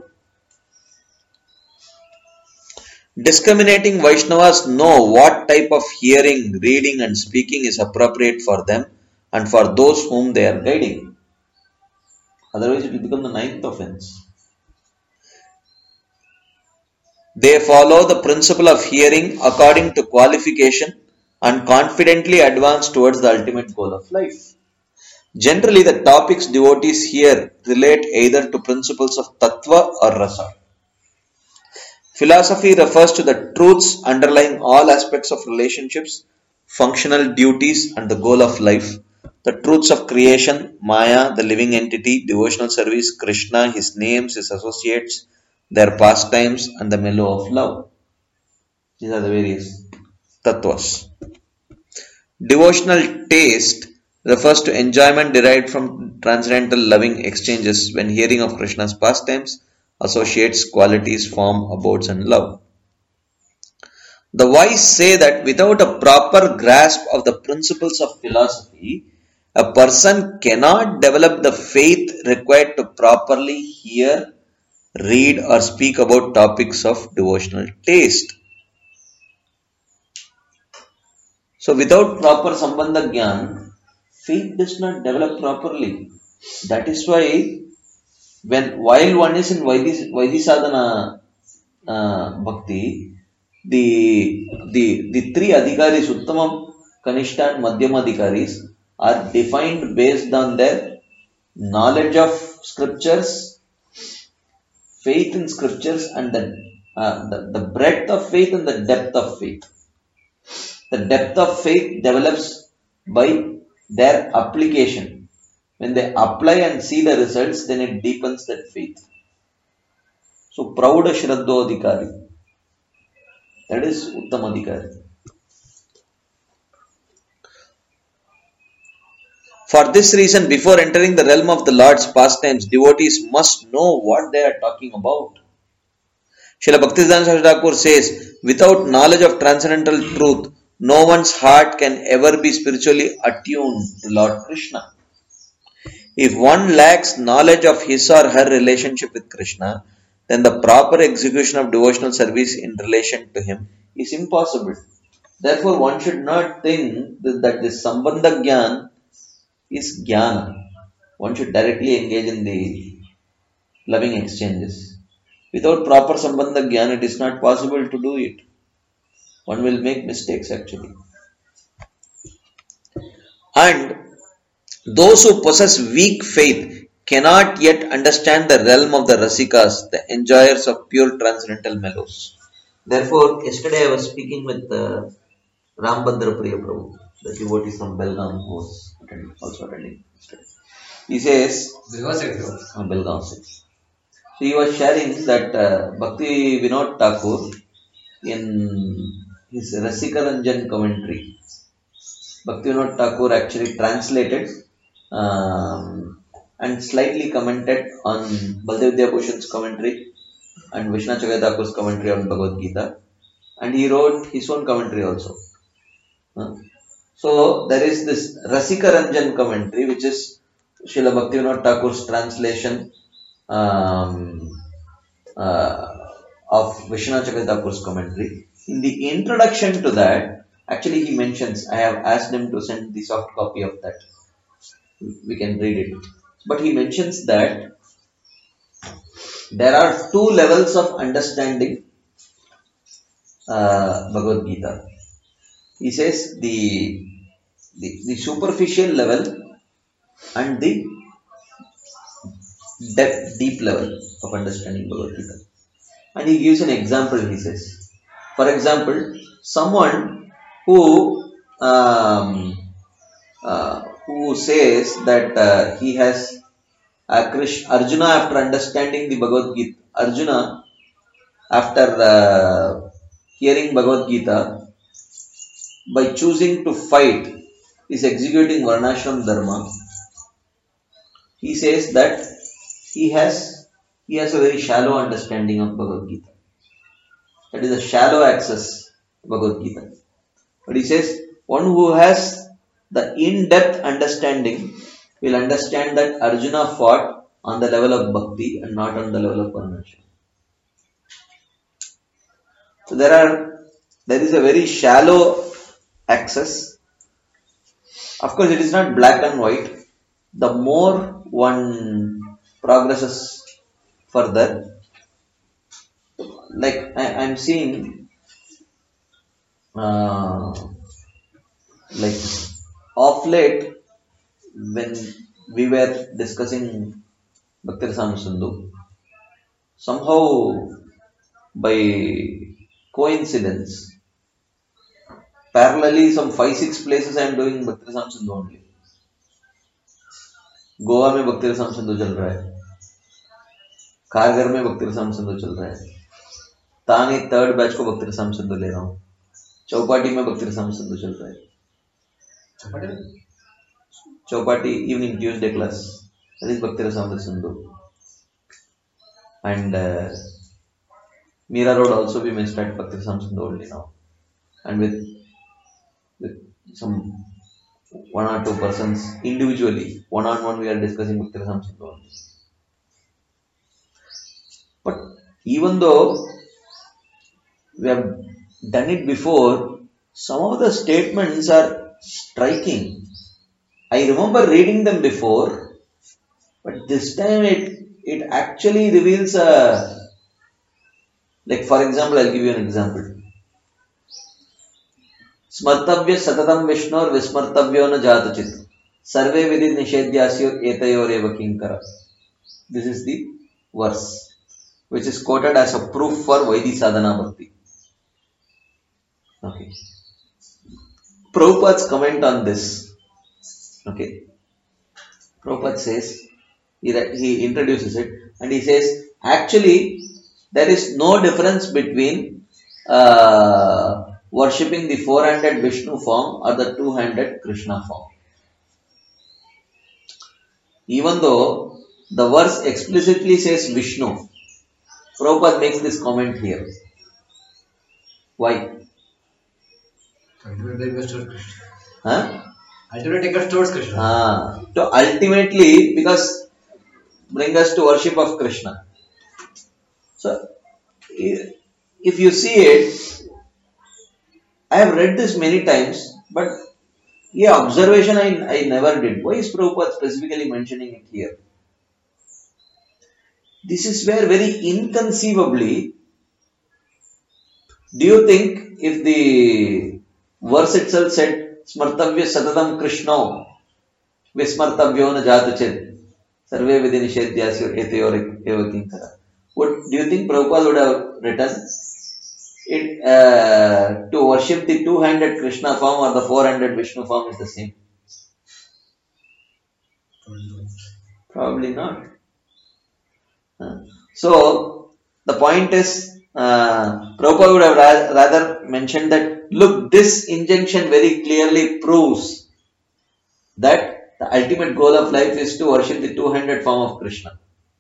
Discriminating Vaishnavas know what type of hearing, reading and speaking is appropriate for them and for those whom they are guiding. Otherwise it will become the 9th offense. They follow the principle of hearing according to qualification and confidently advance towards the ultimate goal of life. Generally, the topics devotees here relate either to principles of tattva or rasa. Philosophy refers to the truths underlying all aspects of relationships, functional duties and the goal of life. The truths of creation, Maya, the living entity, devotional service, Krishna, his names, his associates, their pastimes and the mellow of love. These are the various tattvas. Devotional taste refers to enjoyment derived from transcendental loving exchanges when hearing of Krishna's pastimes, associates, qualities, form, abodes and love. The wise say that without a proper grasp of the principles of philosophy, a person cannot develop the faith required to properly hear read or speak about topics of devotional taste. So without proper Sambandha Gyan, faith does not develop properly. That is why while one is in Vaidhi Sadhana Bhakti, the three adhikaris, Uttamam, Kanishta and Madhyama adhikaris, are defined based on their knowledge of scriptures, faith in scriptures, and the breadth of faith and the depth of faith. The depth of faith develops by their application. When they apply and see the results, then it deepens that faith. So, Prauda Shraddho Adhikari, that is Uttam Adhikari. For this reason, before entering the realm of the Lord's pastimes, devotees must know what they are talking about. Srila Bhaktisiddhanta Saraswati Thakur says, without knowledge of transcendental truth, no one's heart can ever be spiritually attuned to Lord Krishna. If one lacks knowledge of his or her relationship with Krishna, then the proper execution of devotional service in relation to him is impossible. Therefore, one should not think that this Sambandha Gyan is Jnana. One should directly engage in the loving exchanges. Without proper Sambandha Gyan, it is not possible to do it. One will make mistakes actually. And those who possess weak faith cannot yet understand the realm of the Rasikas, the enjoyers of pure transcendental mellows. Therefore, yesterday I was speaking with Rambhadra Priya Prabhu, the devotee from Belgaum who was also attending yesterday. He says, Belgaum 6. So he was sharing that Bhakti Vinod Thakur in his Rasika Ranjan commentary, Bhakti Vinod Thakur actually translated and slightly commented on Baldev Vidyabhushan's commentary and Vishnu Chagai Thakur's commentary on Bhagavad Gita, and he wrote his own commentary also. So there is this Rasika Ranjan commentary, which is Srila Bhakti Vinod Thakur's translation of Vishnu Chagai Thakur's commentary. In the introduction to that, actually he mentions, I have asked him to send the soft copy of that. We can read it. But he mentions that there are two levels of understanding Bhagavad Gita. He says the superficial level and the deep level of understanding Bhagavad Gita. And he gives an example, he says. For example, someone who says that he has Arjuna, after understanding the Bhagavad Gita, Arjuna, after hearing Bhagavad Gita, by choosing to fight, is executing Varnashram Dharma. He says that he has a very shallow understanding of Bhagavad Gita. That is a shallow access to Bhagavad Gita. But he says, one who has the in-depth understanding will understand that Arjuna fought on the level of bhakti and not on the level of Varnashram. So there is a very shallow access. Of course, it is not black and white. The more one progresses further, like I am seeing, like of late, when we were discussing Bhakti Rasamrita Sindhu, somehow by coincidence, parallelly some 5-6 places I am doing Bhakti Rasamrita Sindhu only. Goa में भक्ति रसाम सिंधु चल रहा है, कारगर में भक्ति रसाम सिंधु चल रहा है, तानी 3rd बैच को भक्ति रसाम सिंधु ले रहा हूँ, चौपाटी में भक्ति रसाम सिंधु चल रहा है, Chowpatty evening Tuesday class, that is Bhakti Rasamrita Sindhu. And Mira Road also we may start Bhakti Rasamrita Sindhu only now, and with some 1 or 2 persons individually, one-on-one we are discussing Bhakti Rasamrita Sindhu only. But even though we have done it before, some of the statements are striking. I remember reading them before, but this time it actually reveals a, like for example, I'll give you an example. Smartavya satatam vishnor vismartavyo na jatachit. Sarve vidhi nishedhyasyor etayor kinkara. This is the verse which is quoted as a proof for Vaidhi Sadhana Bhakti. Okay. Prabhupada's comment on this. Okay. Prabhupada says, he introduces it and he says, actually, there is no difference between worshipping the four-handed Vishnu form or the two-handed Krishna form. Even though the verse explicitly says Vishnu, Prabhupada makes this comment here. Why? Ultimately, it goes towards Krishna. Huh? Ultimately, it goes towards Krishna. So ultimately, because bring us to worship of Krishna. So, if you see it, I have read this many times, but observation I never did. Why is Prabhupada specifically mentioning it here? This is where very inconceivably, do you think if the verse itself said, Smartavya Satatam Krishna, Vismartavyo na Jatachit, Sarve Vidhi Nishedhyasyor Etayor Eva Kinkara. Do you think Prabhupada would have written it to worship the two-handed Krishna form or the four-handed Vishnu form is the same? Probably not. So, the point is, Prabhupada would have rather mentioned that, look, this injunction very clearly proves that the ultimate goal of life is to worship the two-handed form of Krishna.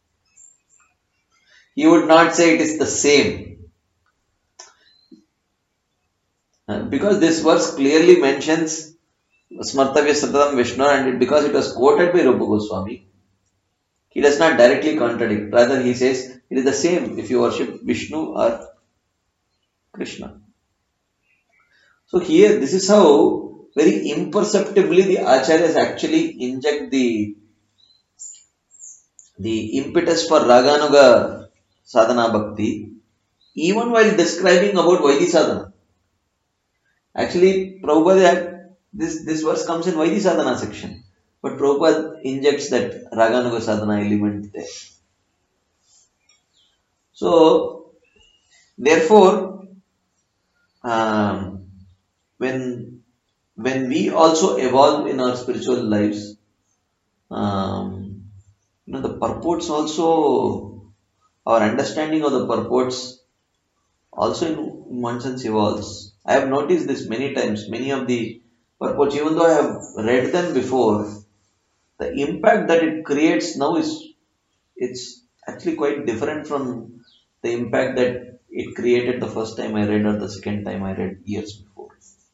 He would not say it is the same. Because this verse clearly mentions Smartavya Satatam Vishnu, and because it was quoted by Rupa Goswami, he does not directly contradict. Rather, he says it is the same if you worship Vishnu or Krishna. So here, this is how very imperceptibly the Acharyas actually inject the impetus for Raganuga Sadhana Bhakti, even while describing about Vaidhi Sadhana. Actually, Prabhupada, this verse comes in Vaidhi Sadhana section. But Prabhupada injects that Raganuga Sadhana element there. So, therefore, when we also evolve in our spiritual lives, the purports also, our understanding of the purports also in one sense evolves. I have noticed this many times. Many of the purports, even though I have read them before, the impact that it creates now it's actually quite different from the impact that it created the first time I read or the second time I read years before.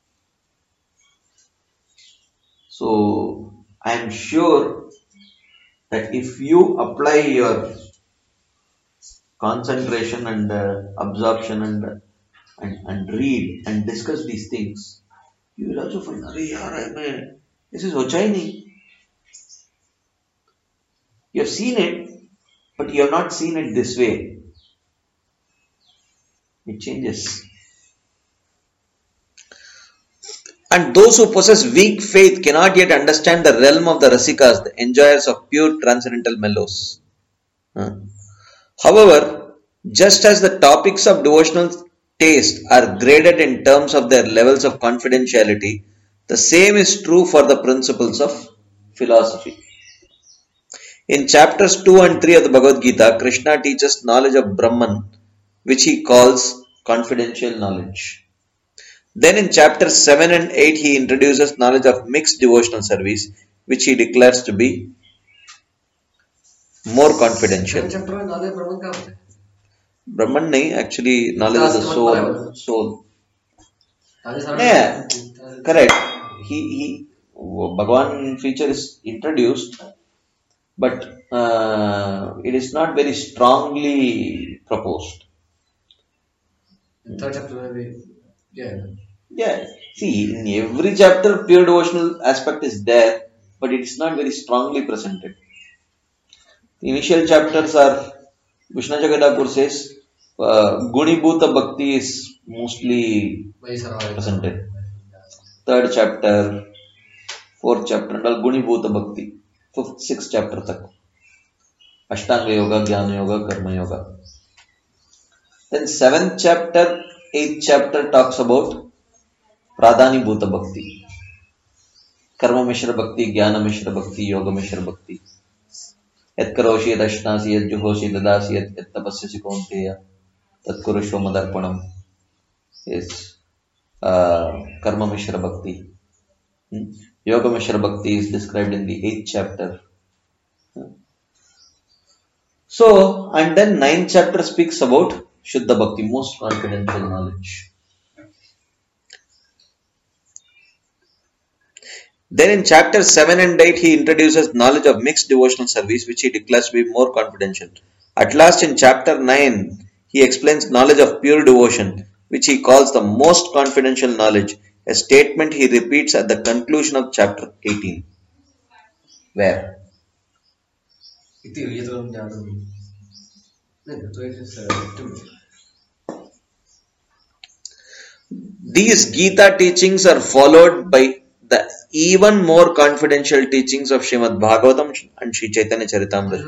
So I am sure that if you apply your concentration and absorption and read and discuss these things, you will also find, this is Hochaini. You have seen it, but you have not seen it this way. It changes. And those who possess weak faith cannot yet understand the realm of the Rasikas, the enjoyers of pure transcendental mellows. However, just as the topics of devotional taste are graded in terms of their levels of confidentiality, the same is true for the principles of philosophy. In chapters 2 and 3 of the Bhagavad Gita, Krishna teaches knowledge of Brahman, which he calls confidential knowledge. Then in chapters 7 and 8, he introduces knowledge of mixed devotional service, which he declares to be more confidential. Brahman nahi, actually knowledge of the soul. Yeah, correct. Bhagavan feature is introduced, but it is not very strongly proposed. In third chapter, maybe. Yeah. Yeah, see, in every chapter, pure devotional aspect is there, but it is not very strongly presented. The initial chapters are, Vishnu Jagadapur says, Gunibhuta Bhakti is mostly presented. Third chapter, fourth chapter, and all Gunibhuta Bhakti. Fifth, sixth chapter tak. Ashtanga Yoga, Jnana Yoga, Karma Yoga. Then seventh chapter, eighth chapter talks about Pradhani Bhuta Bhakti. Karma Mishra Bhakti, Jnana Mishra Bhakti, Yoga Mishra Bhakti. Yat karoshi yat ashnasi yat juhoshi dadasi yat tapasyasi kaunteya tat kurushva madarpanam is Karma Mishra Bhakti. Yoga Mishra Bhakti is described in the 8th chapter. So, and then 9th chapter speaks about Shuddha Bhakti, most confidential knowledge. Then in chapter 7 and 8, he introduces knowledge of mixed devotional service, which he declares to be more confidential. At last, in chapter 9, he explains knowledge of pure devotion, which he calls the most confidential knowledge, a statement he repeats at the conclusion of chapter 18. Where? These Gita teachings are followed by the even more confidential teachings of Srimad Bhagavatam and Sri Chaitanya Charitamrita.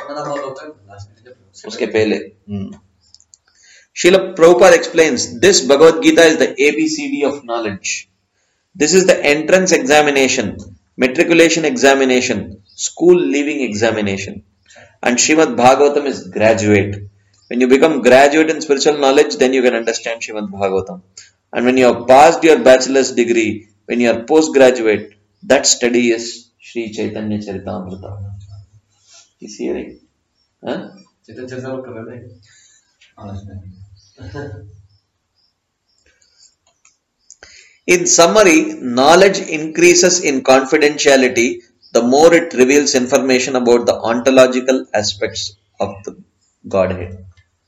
Uske pehle. Srila Prabhupada explains, this Bhagavad Gita is the ABCD of knowledge. This is the entrance examination, matriculation examination, school leaving examination. And Srimad Bhagavatam is graduate. When you become graduate in spiritual knowledge, then you can understand Srimad Bhagavatam. And when you have passed your bachelor's degree, when you are postgraduate, that study is Sri Chaitanya Charitamrita. He's hearing. Huh? In summary, knowledge increases in confidentiality the more it reveals information about the ontological aspects of the Godhead.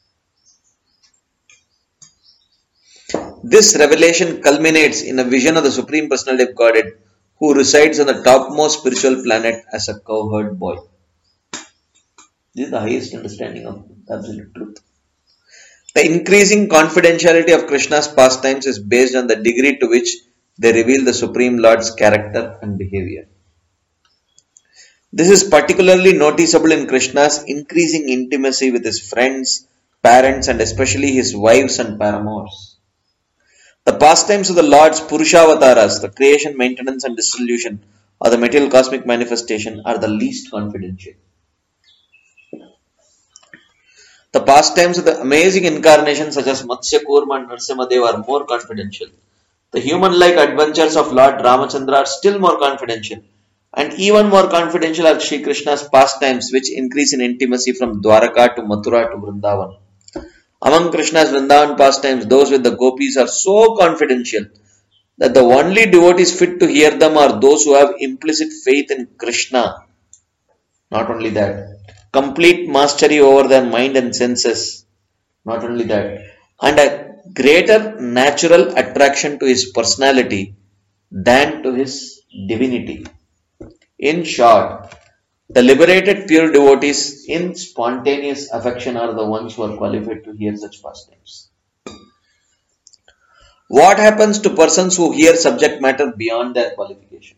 This revelation culminates in a vision of the Supreme Personality of Godhead who resides on the topmost spiritual planet as a cowherd boy. This is the highest understanding of absolute truth. The increasing confidentiality of Krishna's pastimes is based on the degree to which they reveal the Supreme Lord's character and behavior. This is particularly noticeable in Krishna's increasing intimacy with his friends, parents, and especially his wives and paramours. The pastimes of the Lord's Purushavasaras, the creation, maintenance, and dissolution, or the material cosmic manifestation, are the least confidential. The pastimes of the amazing incarnations such as Matsya Kurma and Narasimhadev are more confidential. The human-like adventures of Lord Ramachandra are still more confidential. And even more confidential are Sri Krishna's pastimes, which increase in intimacy from Dwaraka to Mathura to Vrindavan. Among Krishna's Vrindavan pastimes, those with the gopis are so confidential that the only devotees fit to hear them are those who have implicit faith in Krishna. Not only that, complete mastery over their mind and senses. Not only that, and a greater natural attraction to his personality than to his divinity. In short, the liberated pure devotees in spontaneous affection are the ones who are qualified to hear such pastimes. What happens to persons who hear subject matter beyond their qualification?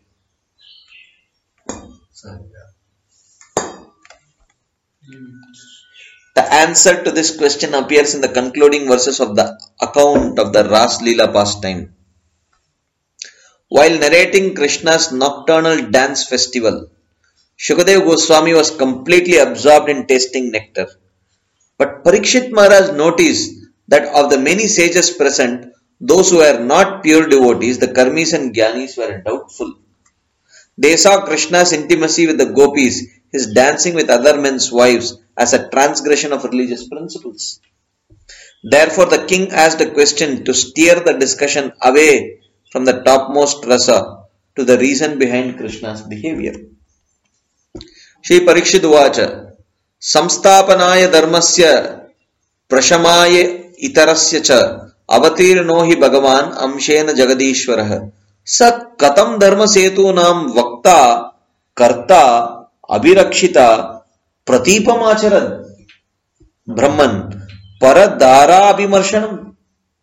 The answer to this question appears in the concluding verses of the account of the Ras Leela pastime. While narrating Krishna's nocturnal dance festival, Shukadeva Goswami was completely absorbed in tasting nectar. But Parikshit Maharaj noticed that of the many sages present, those who were not pure devotees, the Karmis and Jnanis, were doubtful. They saw Krishna's intimacy with the gopis, his dancing with other men's wives, as a transgression of religious principles. Therefore, the king asked a question to steer the discussion away from the topmost rasa to the reason behind Krishna's behavior. Shri Parikshit Uvacha Samstapanaaya Dharmasya Prashamaye Itarasya Cha Avatirno hi Bhagavan Amshena Jagadishwarah Sa Katam Dharma Setu Nam Vakta Karta Abhirakshita Pratipamacharad Brahman Paradara Abhimarshanam.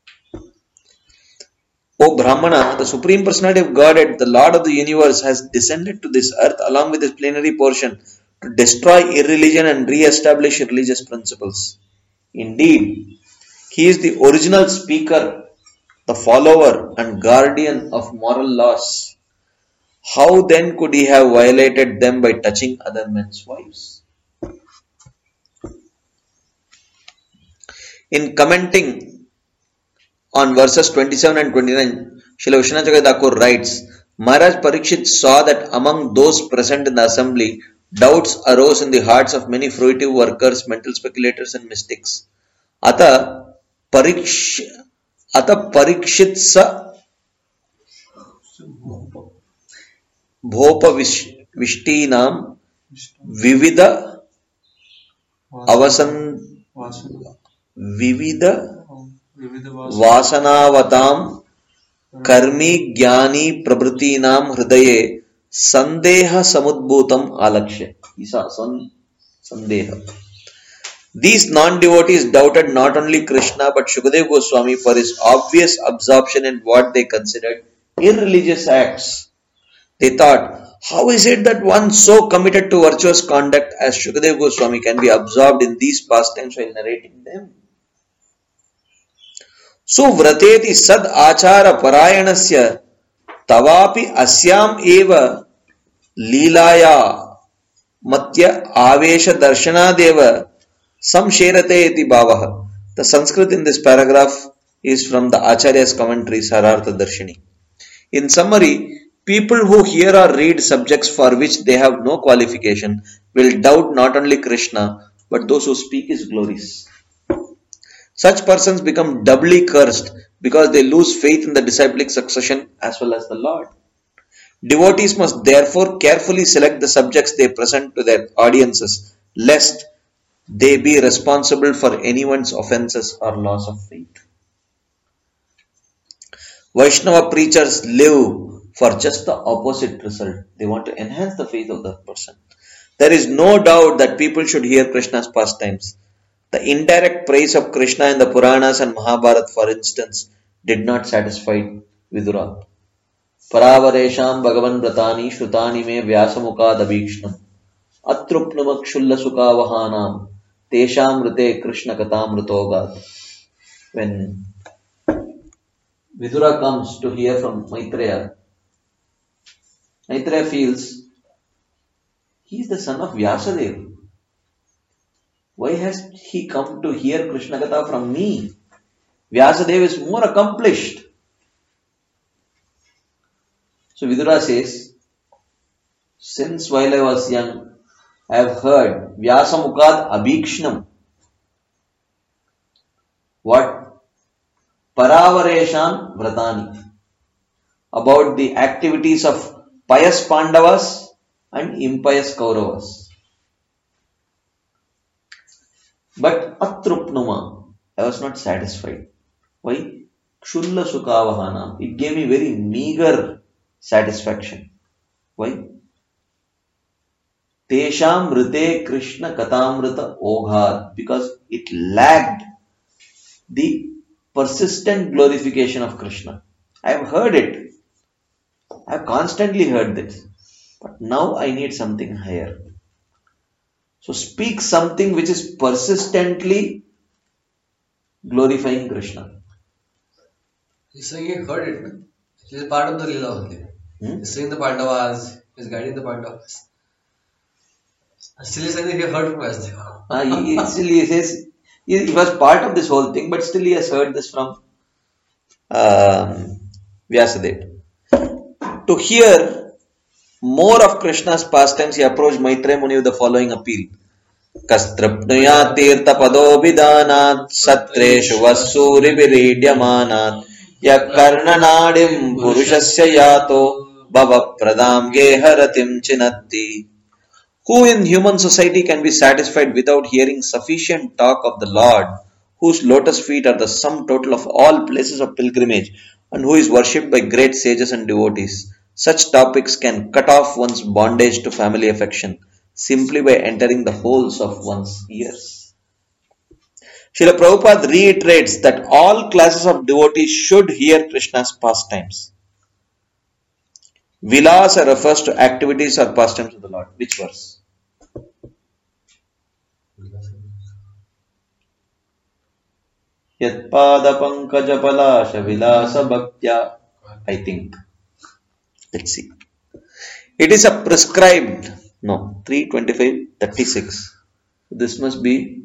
O Brahmana, the Supreme Personality of Godhead, the Lord of the Universe, has descended to this earth along with his plenary portion to destroy irreligion and re-establish religious principles. Indeed, he is the original speaker, the follower and guardian of moral laws. How then could he have violated them by touching other men's wives? In commenting on verses 27 and 29, Srila Vishwanath Thakur writes, Maharaj Parikshit saw that among those present in the assembly, doubts arose in the hearts of many fruitive workers, mental speculators and mystics. Ata Parikshit sa bhopa vishtinam vivida vasanavatam karmi jnani prabhutinam hridaye sandeha samudbhutam alakshya. Sandeha. These non-devotees doubted not only Krishna but Shukadeva Goswami for his obvious absorption in what they considered irreligious acts. They thought, how is it that one so committed to virtuous conduct as Shukadeva Goswami can be absorbed in these pastimes while narrating them? So vrateti sad achara parayanasya tavapi asyam eva leelaya matya avesha darshanadeva samsherate iti bhavaha. The Sanskrit in this paragraph is from the Acharya's commentary Sarartha Darshini. In summary, people who hear or read subjects for which they have no qualification will doubt not only Krishna but those who speak his glories. Such persons become doubly cursed because they lose faith in the disciplic succession as well as the Lord. Devotees must therefore carefully select the subjects they present to their audiences, lest they be responsible for anyone's offences or loss of faith. Vaishnava preachers live for just the opposite result. They want to enhance the faith of that person. There is no doubt that people should hear Krishna's pastimes. The indirect praise of Krishna in the Puranas and Mahabharata, for instance, did not satisfy Vidura. Paravaresham Bhagavan Vratani Shrutani me Vyasamukad Abhikshnam Atrupnumak Shulla Sukavahanam Tesham Rite Krishna Katam Rutogad. When Vidura comes to hear from Maitreya, Maitreya feels he is the son of Vyasadeva. Why has he come to hear Krishna Katha from me? Vyasadeva is more accomplished. So Vidura says, since while I was young, I have heard Vyasamukad Abhikshnam. What? Paravaresham Vratani. About the activities of pious Pandavas and impious Kauravas. But Atrupnuma, I was not satisfied. Why? Kshulla Sukavahana. It gave me very meager satisfaction. Why? Tesham Rite Krishna Katamrita Oghat. Because it lacked the persistent glorification of Krishna. I have heard it. I have constantly heard this. But now I need something higher. So speak something which is persistently glorifying Krishna. He's saying he heard it. Man. He's part of the Leela only. He's saying the Pandavas, he's guiding the Pandavas. Still he's saying that he heard from Vyasadeva. He says he was part of this whole thing, but still he has heard this from Vyasadeva. To hear more of Krishna's pastimes, he approached Maitreya Muni with the following appeal. Kastrapnuya tirtha pado vidanat satreshu vasuri viridyamanat yak karnanadim purushasya yato bhava pradam geharatim chinatti. Who in human society can be satisfied without hearing sufficient talk of the Lord, whose lotus feet are the sum total of all places of pilgrimage, and who is worshipped by great sages and devotees? Such topics can cut off one's bondage to family affection simply by entering the holes of one's ears. Srila Prabhupada reiterates that all classes of devotees should hear Krishna's pastimes. Vilasa refers to activities or pastimes of the Lord. Which verse? Yatpada pankaja palasha vilasa bhaktya. I think. Let's see. It is a prescribed. No, 3:25:36. This must be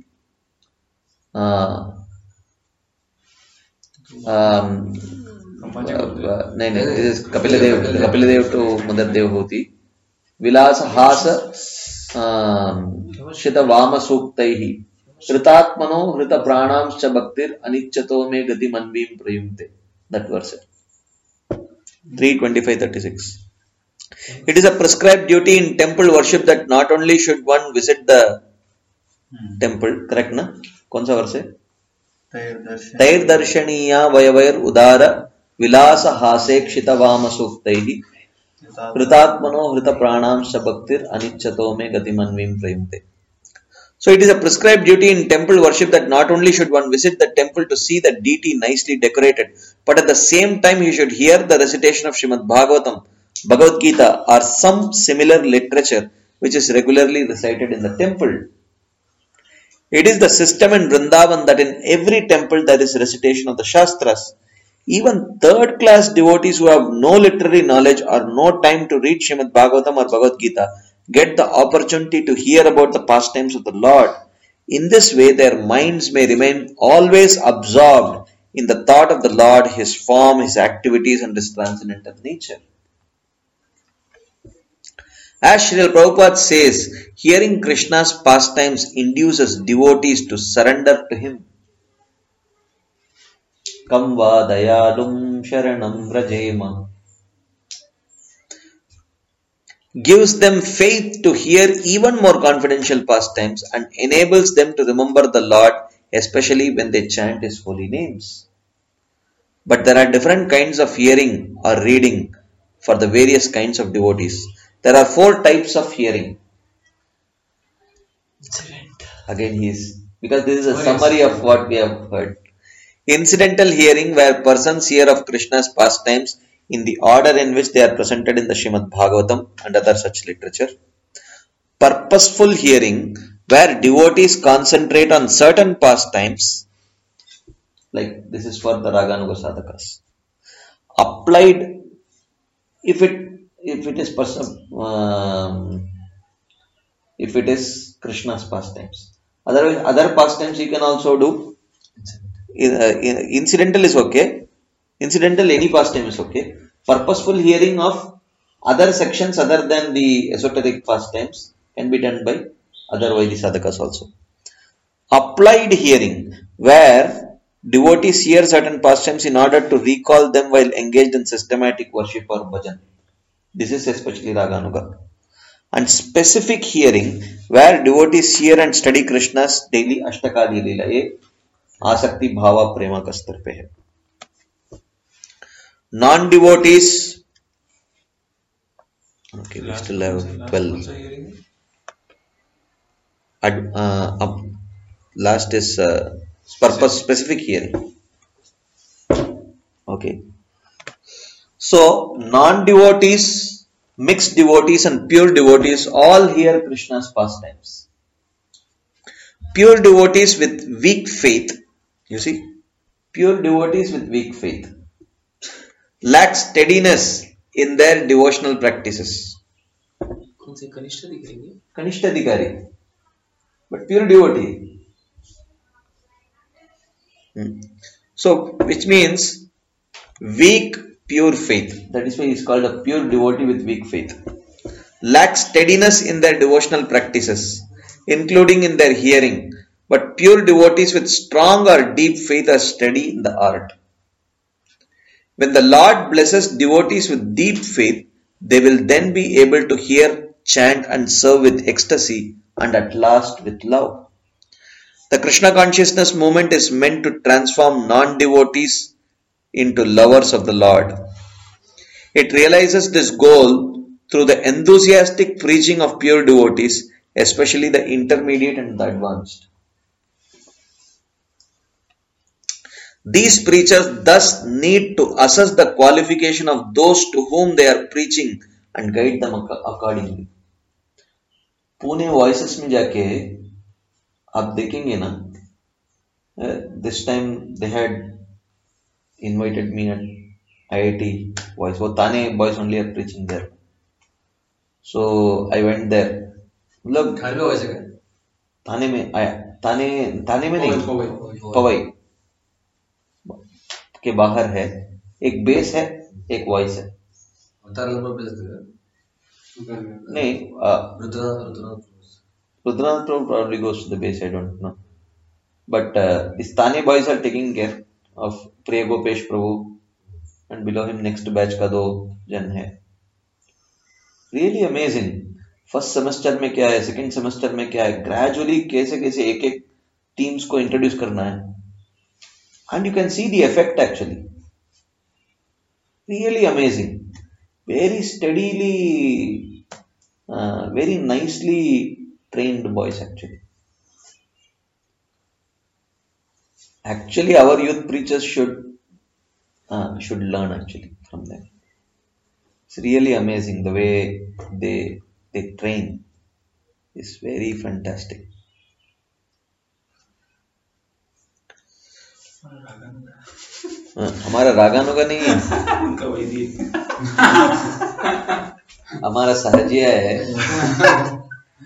नहीं this is Kapiladev to Mudardev Hoti. Vilasa hasa shita vama suktaihi Hritatmano hrita pranamscha bhaktir anichato me gati manvim prayumte. That verse. 3:25:36. It is a prescribed duty in temple worship that not only should one visit the temple, correct na? कौन सा वर्ष है? तैर दर्शनीया वयवैर उदार विलास हासेक्षित वाम सूक्तैः हृतात्मनो हृत प्राणांश भक्तिर अनिच्छतो मे गतिमन्वीं प्रयुङ्क्ते. So it is a prescribed duty in temple worship that not only should one visit the temple to see the deity nicely decorated, but at the same time he should hear the recitation of Srimad Bhagavatam, Bhagavad Gita, or some similar literature which is regularly recited in the temple. It is the system in Vrindavan that in every temple there is recitation of the Shastras. Even third class devotees who have no literary knowledge or no time to read Srimad Bhagavatam or Bhagavad Gita get the opportunity to hear about the pastimes of the Lord. In this way, their minds may remain always absorbed in the thought of the Lord, His form, His activities, and His transcendental nature. As Srila Prabhupada says, hearing Krishna's pastimes induces devotees to surrender to Him. Kam va dayalum sharanam vrajema. Gives them faith to hear even more confidential pastimes and enables them to remember the Lord, especially when they chant His holy names. But there are different kinds of hearing or reading for the various kinds of devotees. There are 4 types of hearing. Again, because this is a summary of what we have heard. Incidental hearing, where persons hear of Krishna's pastimes in the order in which they are presented in the Srimad Bhagavatam and other such literature. Purposeful hearing, where devotees concentrate on certain pastimes, like this is for the Raganuga Sadhakas. Applied, if it is Krishna's pastimes. Otherwise, other pastimes you can also do. Incidental is okay. Incidental, any pastime is okay. Purposeful hearing of other sections other than the esoteric pastimes can be done by other Vaidhi sadhakas also. Applied hearing, where devotees hear certain pastimes in order to recall them while engaged in systematic worship or bhajan. This is especially Raganuga. And specific hearing, where devotees hear and study Krishna's daily Ashtakali Leela. Ye Asakti Bhava Prema Kastar pe hai. Non-devotees, okay, we still have 12. Last is purpose specific hearing. Okay. So, non-devotees, mixed devotees and pure devotees all hear Krishna's pastimes. Pure devotees with weak faith, you see, pure devotees with weak faith lack steadiness in their devotional practices. Kanishtadhikari. But pure devotee. So, which means weak pure faith. That is why he is called a pure devotee with weak faith. Lack steadiness in their devotional practices, including in their hearing. But pure devotees with strong or deep faith are steady in the art. When the Lord blesses devotees with deep faith, they will then be able to hear chant and serve with ecstasy, and at last with love. The Krishna consciousness movement is meant to transform non-devotees into lovers of the Lord. It realizes this goal through the enthusiastic preaching of pure devotees, especially the intermediate and the advanced. These preachers thus need to assess the qualification of those to whom they are preaching and guide them accordingly. Pune voices में जाके आप देखेंगे ना, this time they had invited me at IIT voice, वो ताने boys only are preaching there, so I went there. मतलब घर में वॉइस है क्या? थाने में आया, थाने में नहीं, पवई के बाहर है, एक बेस है, एक वॉइस है. नहीं, Rudranath probably goes to the base, I don't know. But these Thane boys are taking care of Priya Gopesh Prabhu, and below him next batch का 2 जन है. Really amazing. First semester में क्या है, second semester में क्या है, gradually कैसे कैसे एक एक teams को introduce करना है. And you can see the effect actually. Really amazing. Very steadily, very nicely trained boys actually. Actually, our youth preachers should learn actually from them. It's really amazing the way they train. It's very fantastic. हमारा रागानुगा नहीं है, हमारा सहजिया है.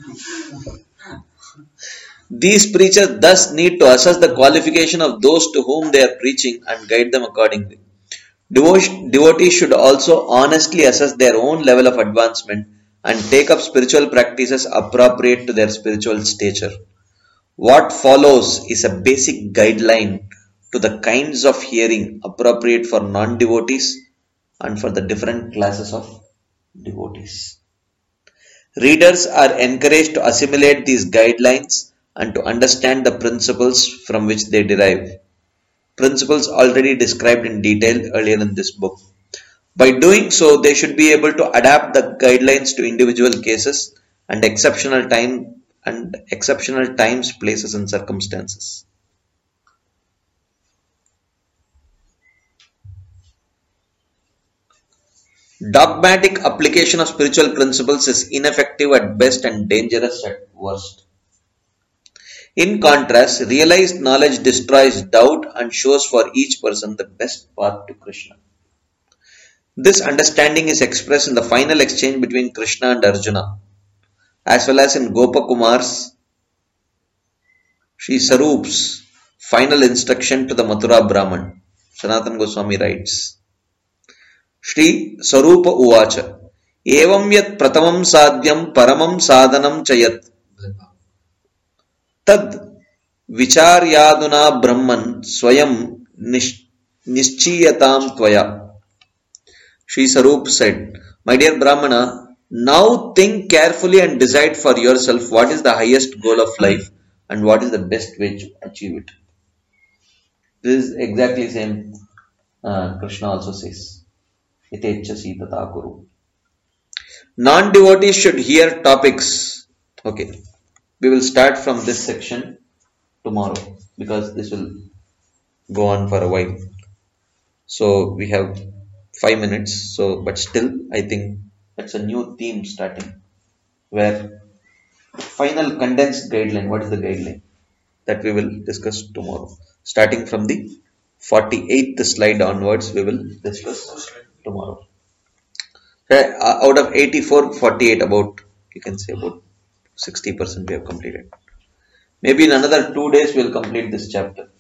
These preachers thus need to assess the qualification of those to whom they are preaching and guide them accordingly. Devotees should also honestly assess their own level of advancement and take up spiritual practices appropriate to their spiritual stature. What follows is a basic guideline to the kinds of hearing appropriate for non-devotees and for the different classes of devotees. Readers are encouraged to assimilate these guidelines and to understand the principles from which they derive. Principles already described in detail earlier in this book. By doing so, they should be able to adapt the guidelines to individual cases and exceptional times, places, and circumstances. Dogmatic application of spiritual principles is ineffective at best and dangerous at worst. In contrast, realized knowledge destroys doubt and shows for each person the best path to Krishna. This understanding is expressed in the final exchange between Krishna and Arjuna, as well as in Gopakumar's, Sri Sarup's final instruction to the Mathura Brahman. Sanatana Goswami writes, Shri Sarupa Uvacha Evam yat pratamam sadhyam paramam sadhanam chayat Tad vicharyaduna brahman swayam nishchiyatam tvaya. Sri Sarup said, my dear Brahmana, now think carefully and decide for yourself what is the highest goal of life and what is the best way to achieve it. This is exactly same Krishna also says. Itechasi tata kuru. Non-devotees should hear topics. Okay, we will start from this section tomorrow because this will go on for a while. So we have 5 minutes. So, but still, I think that's a new theme starting, where final condensed guideline. What is the guideline that we will discuss tomorrow? Starting from the 48th slide onwards, we will discuss tomorrow. Out of 84, 48, about, you can say about 60% we have completed. Maybe in another 2 days we will complete this chapter.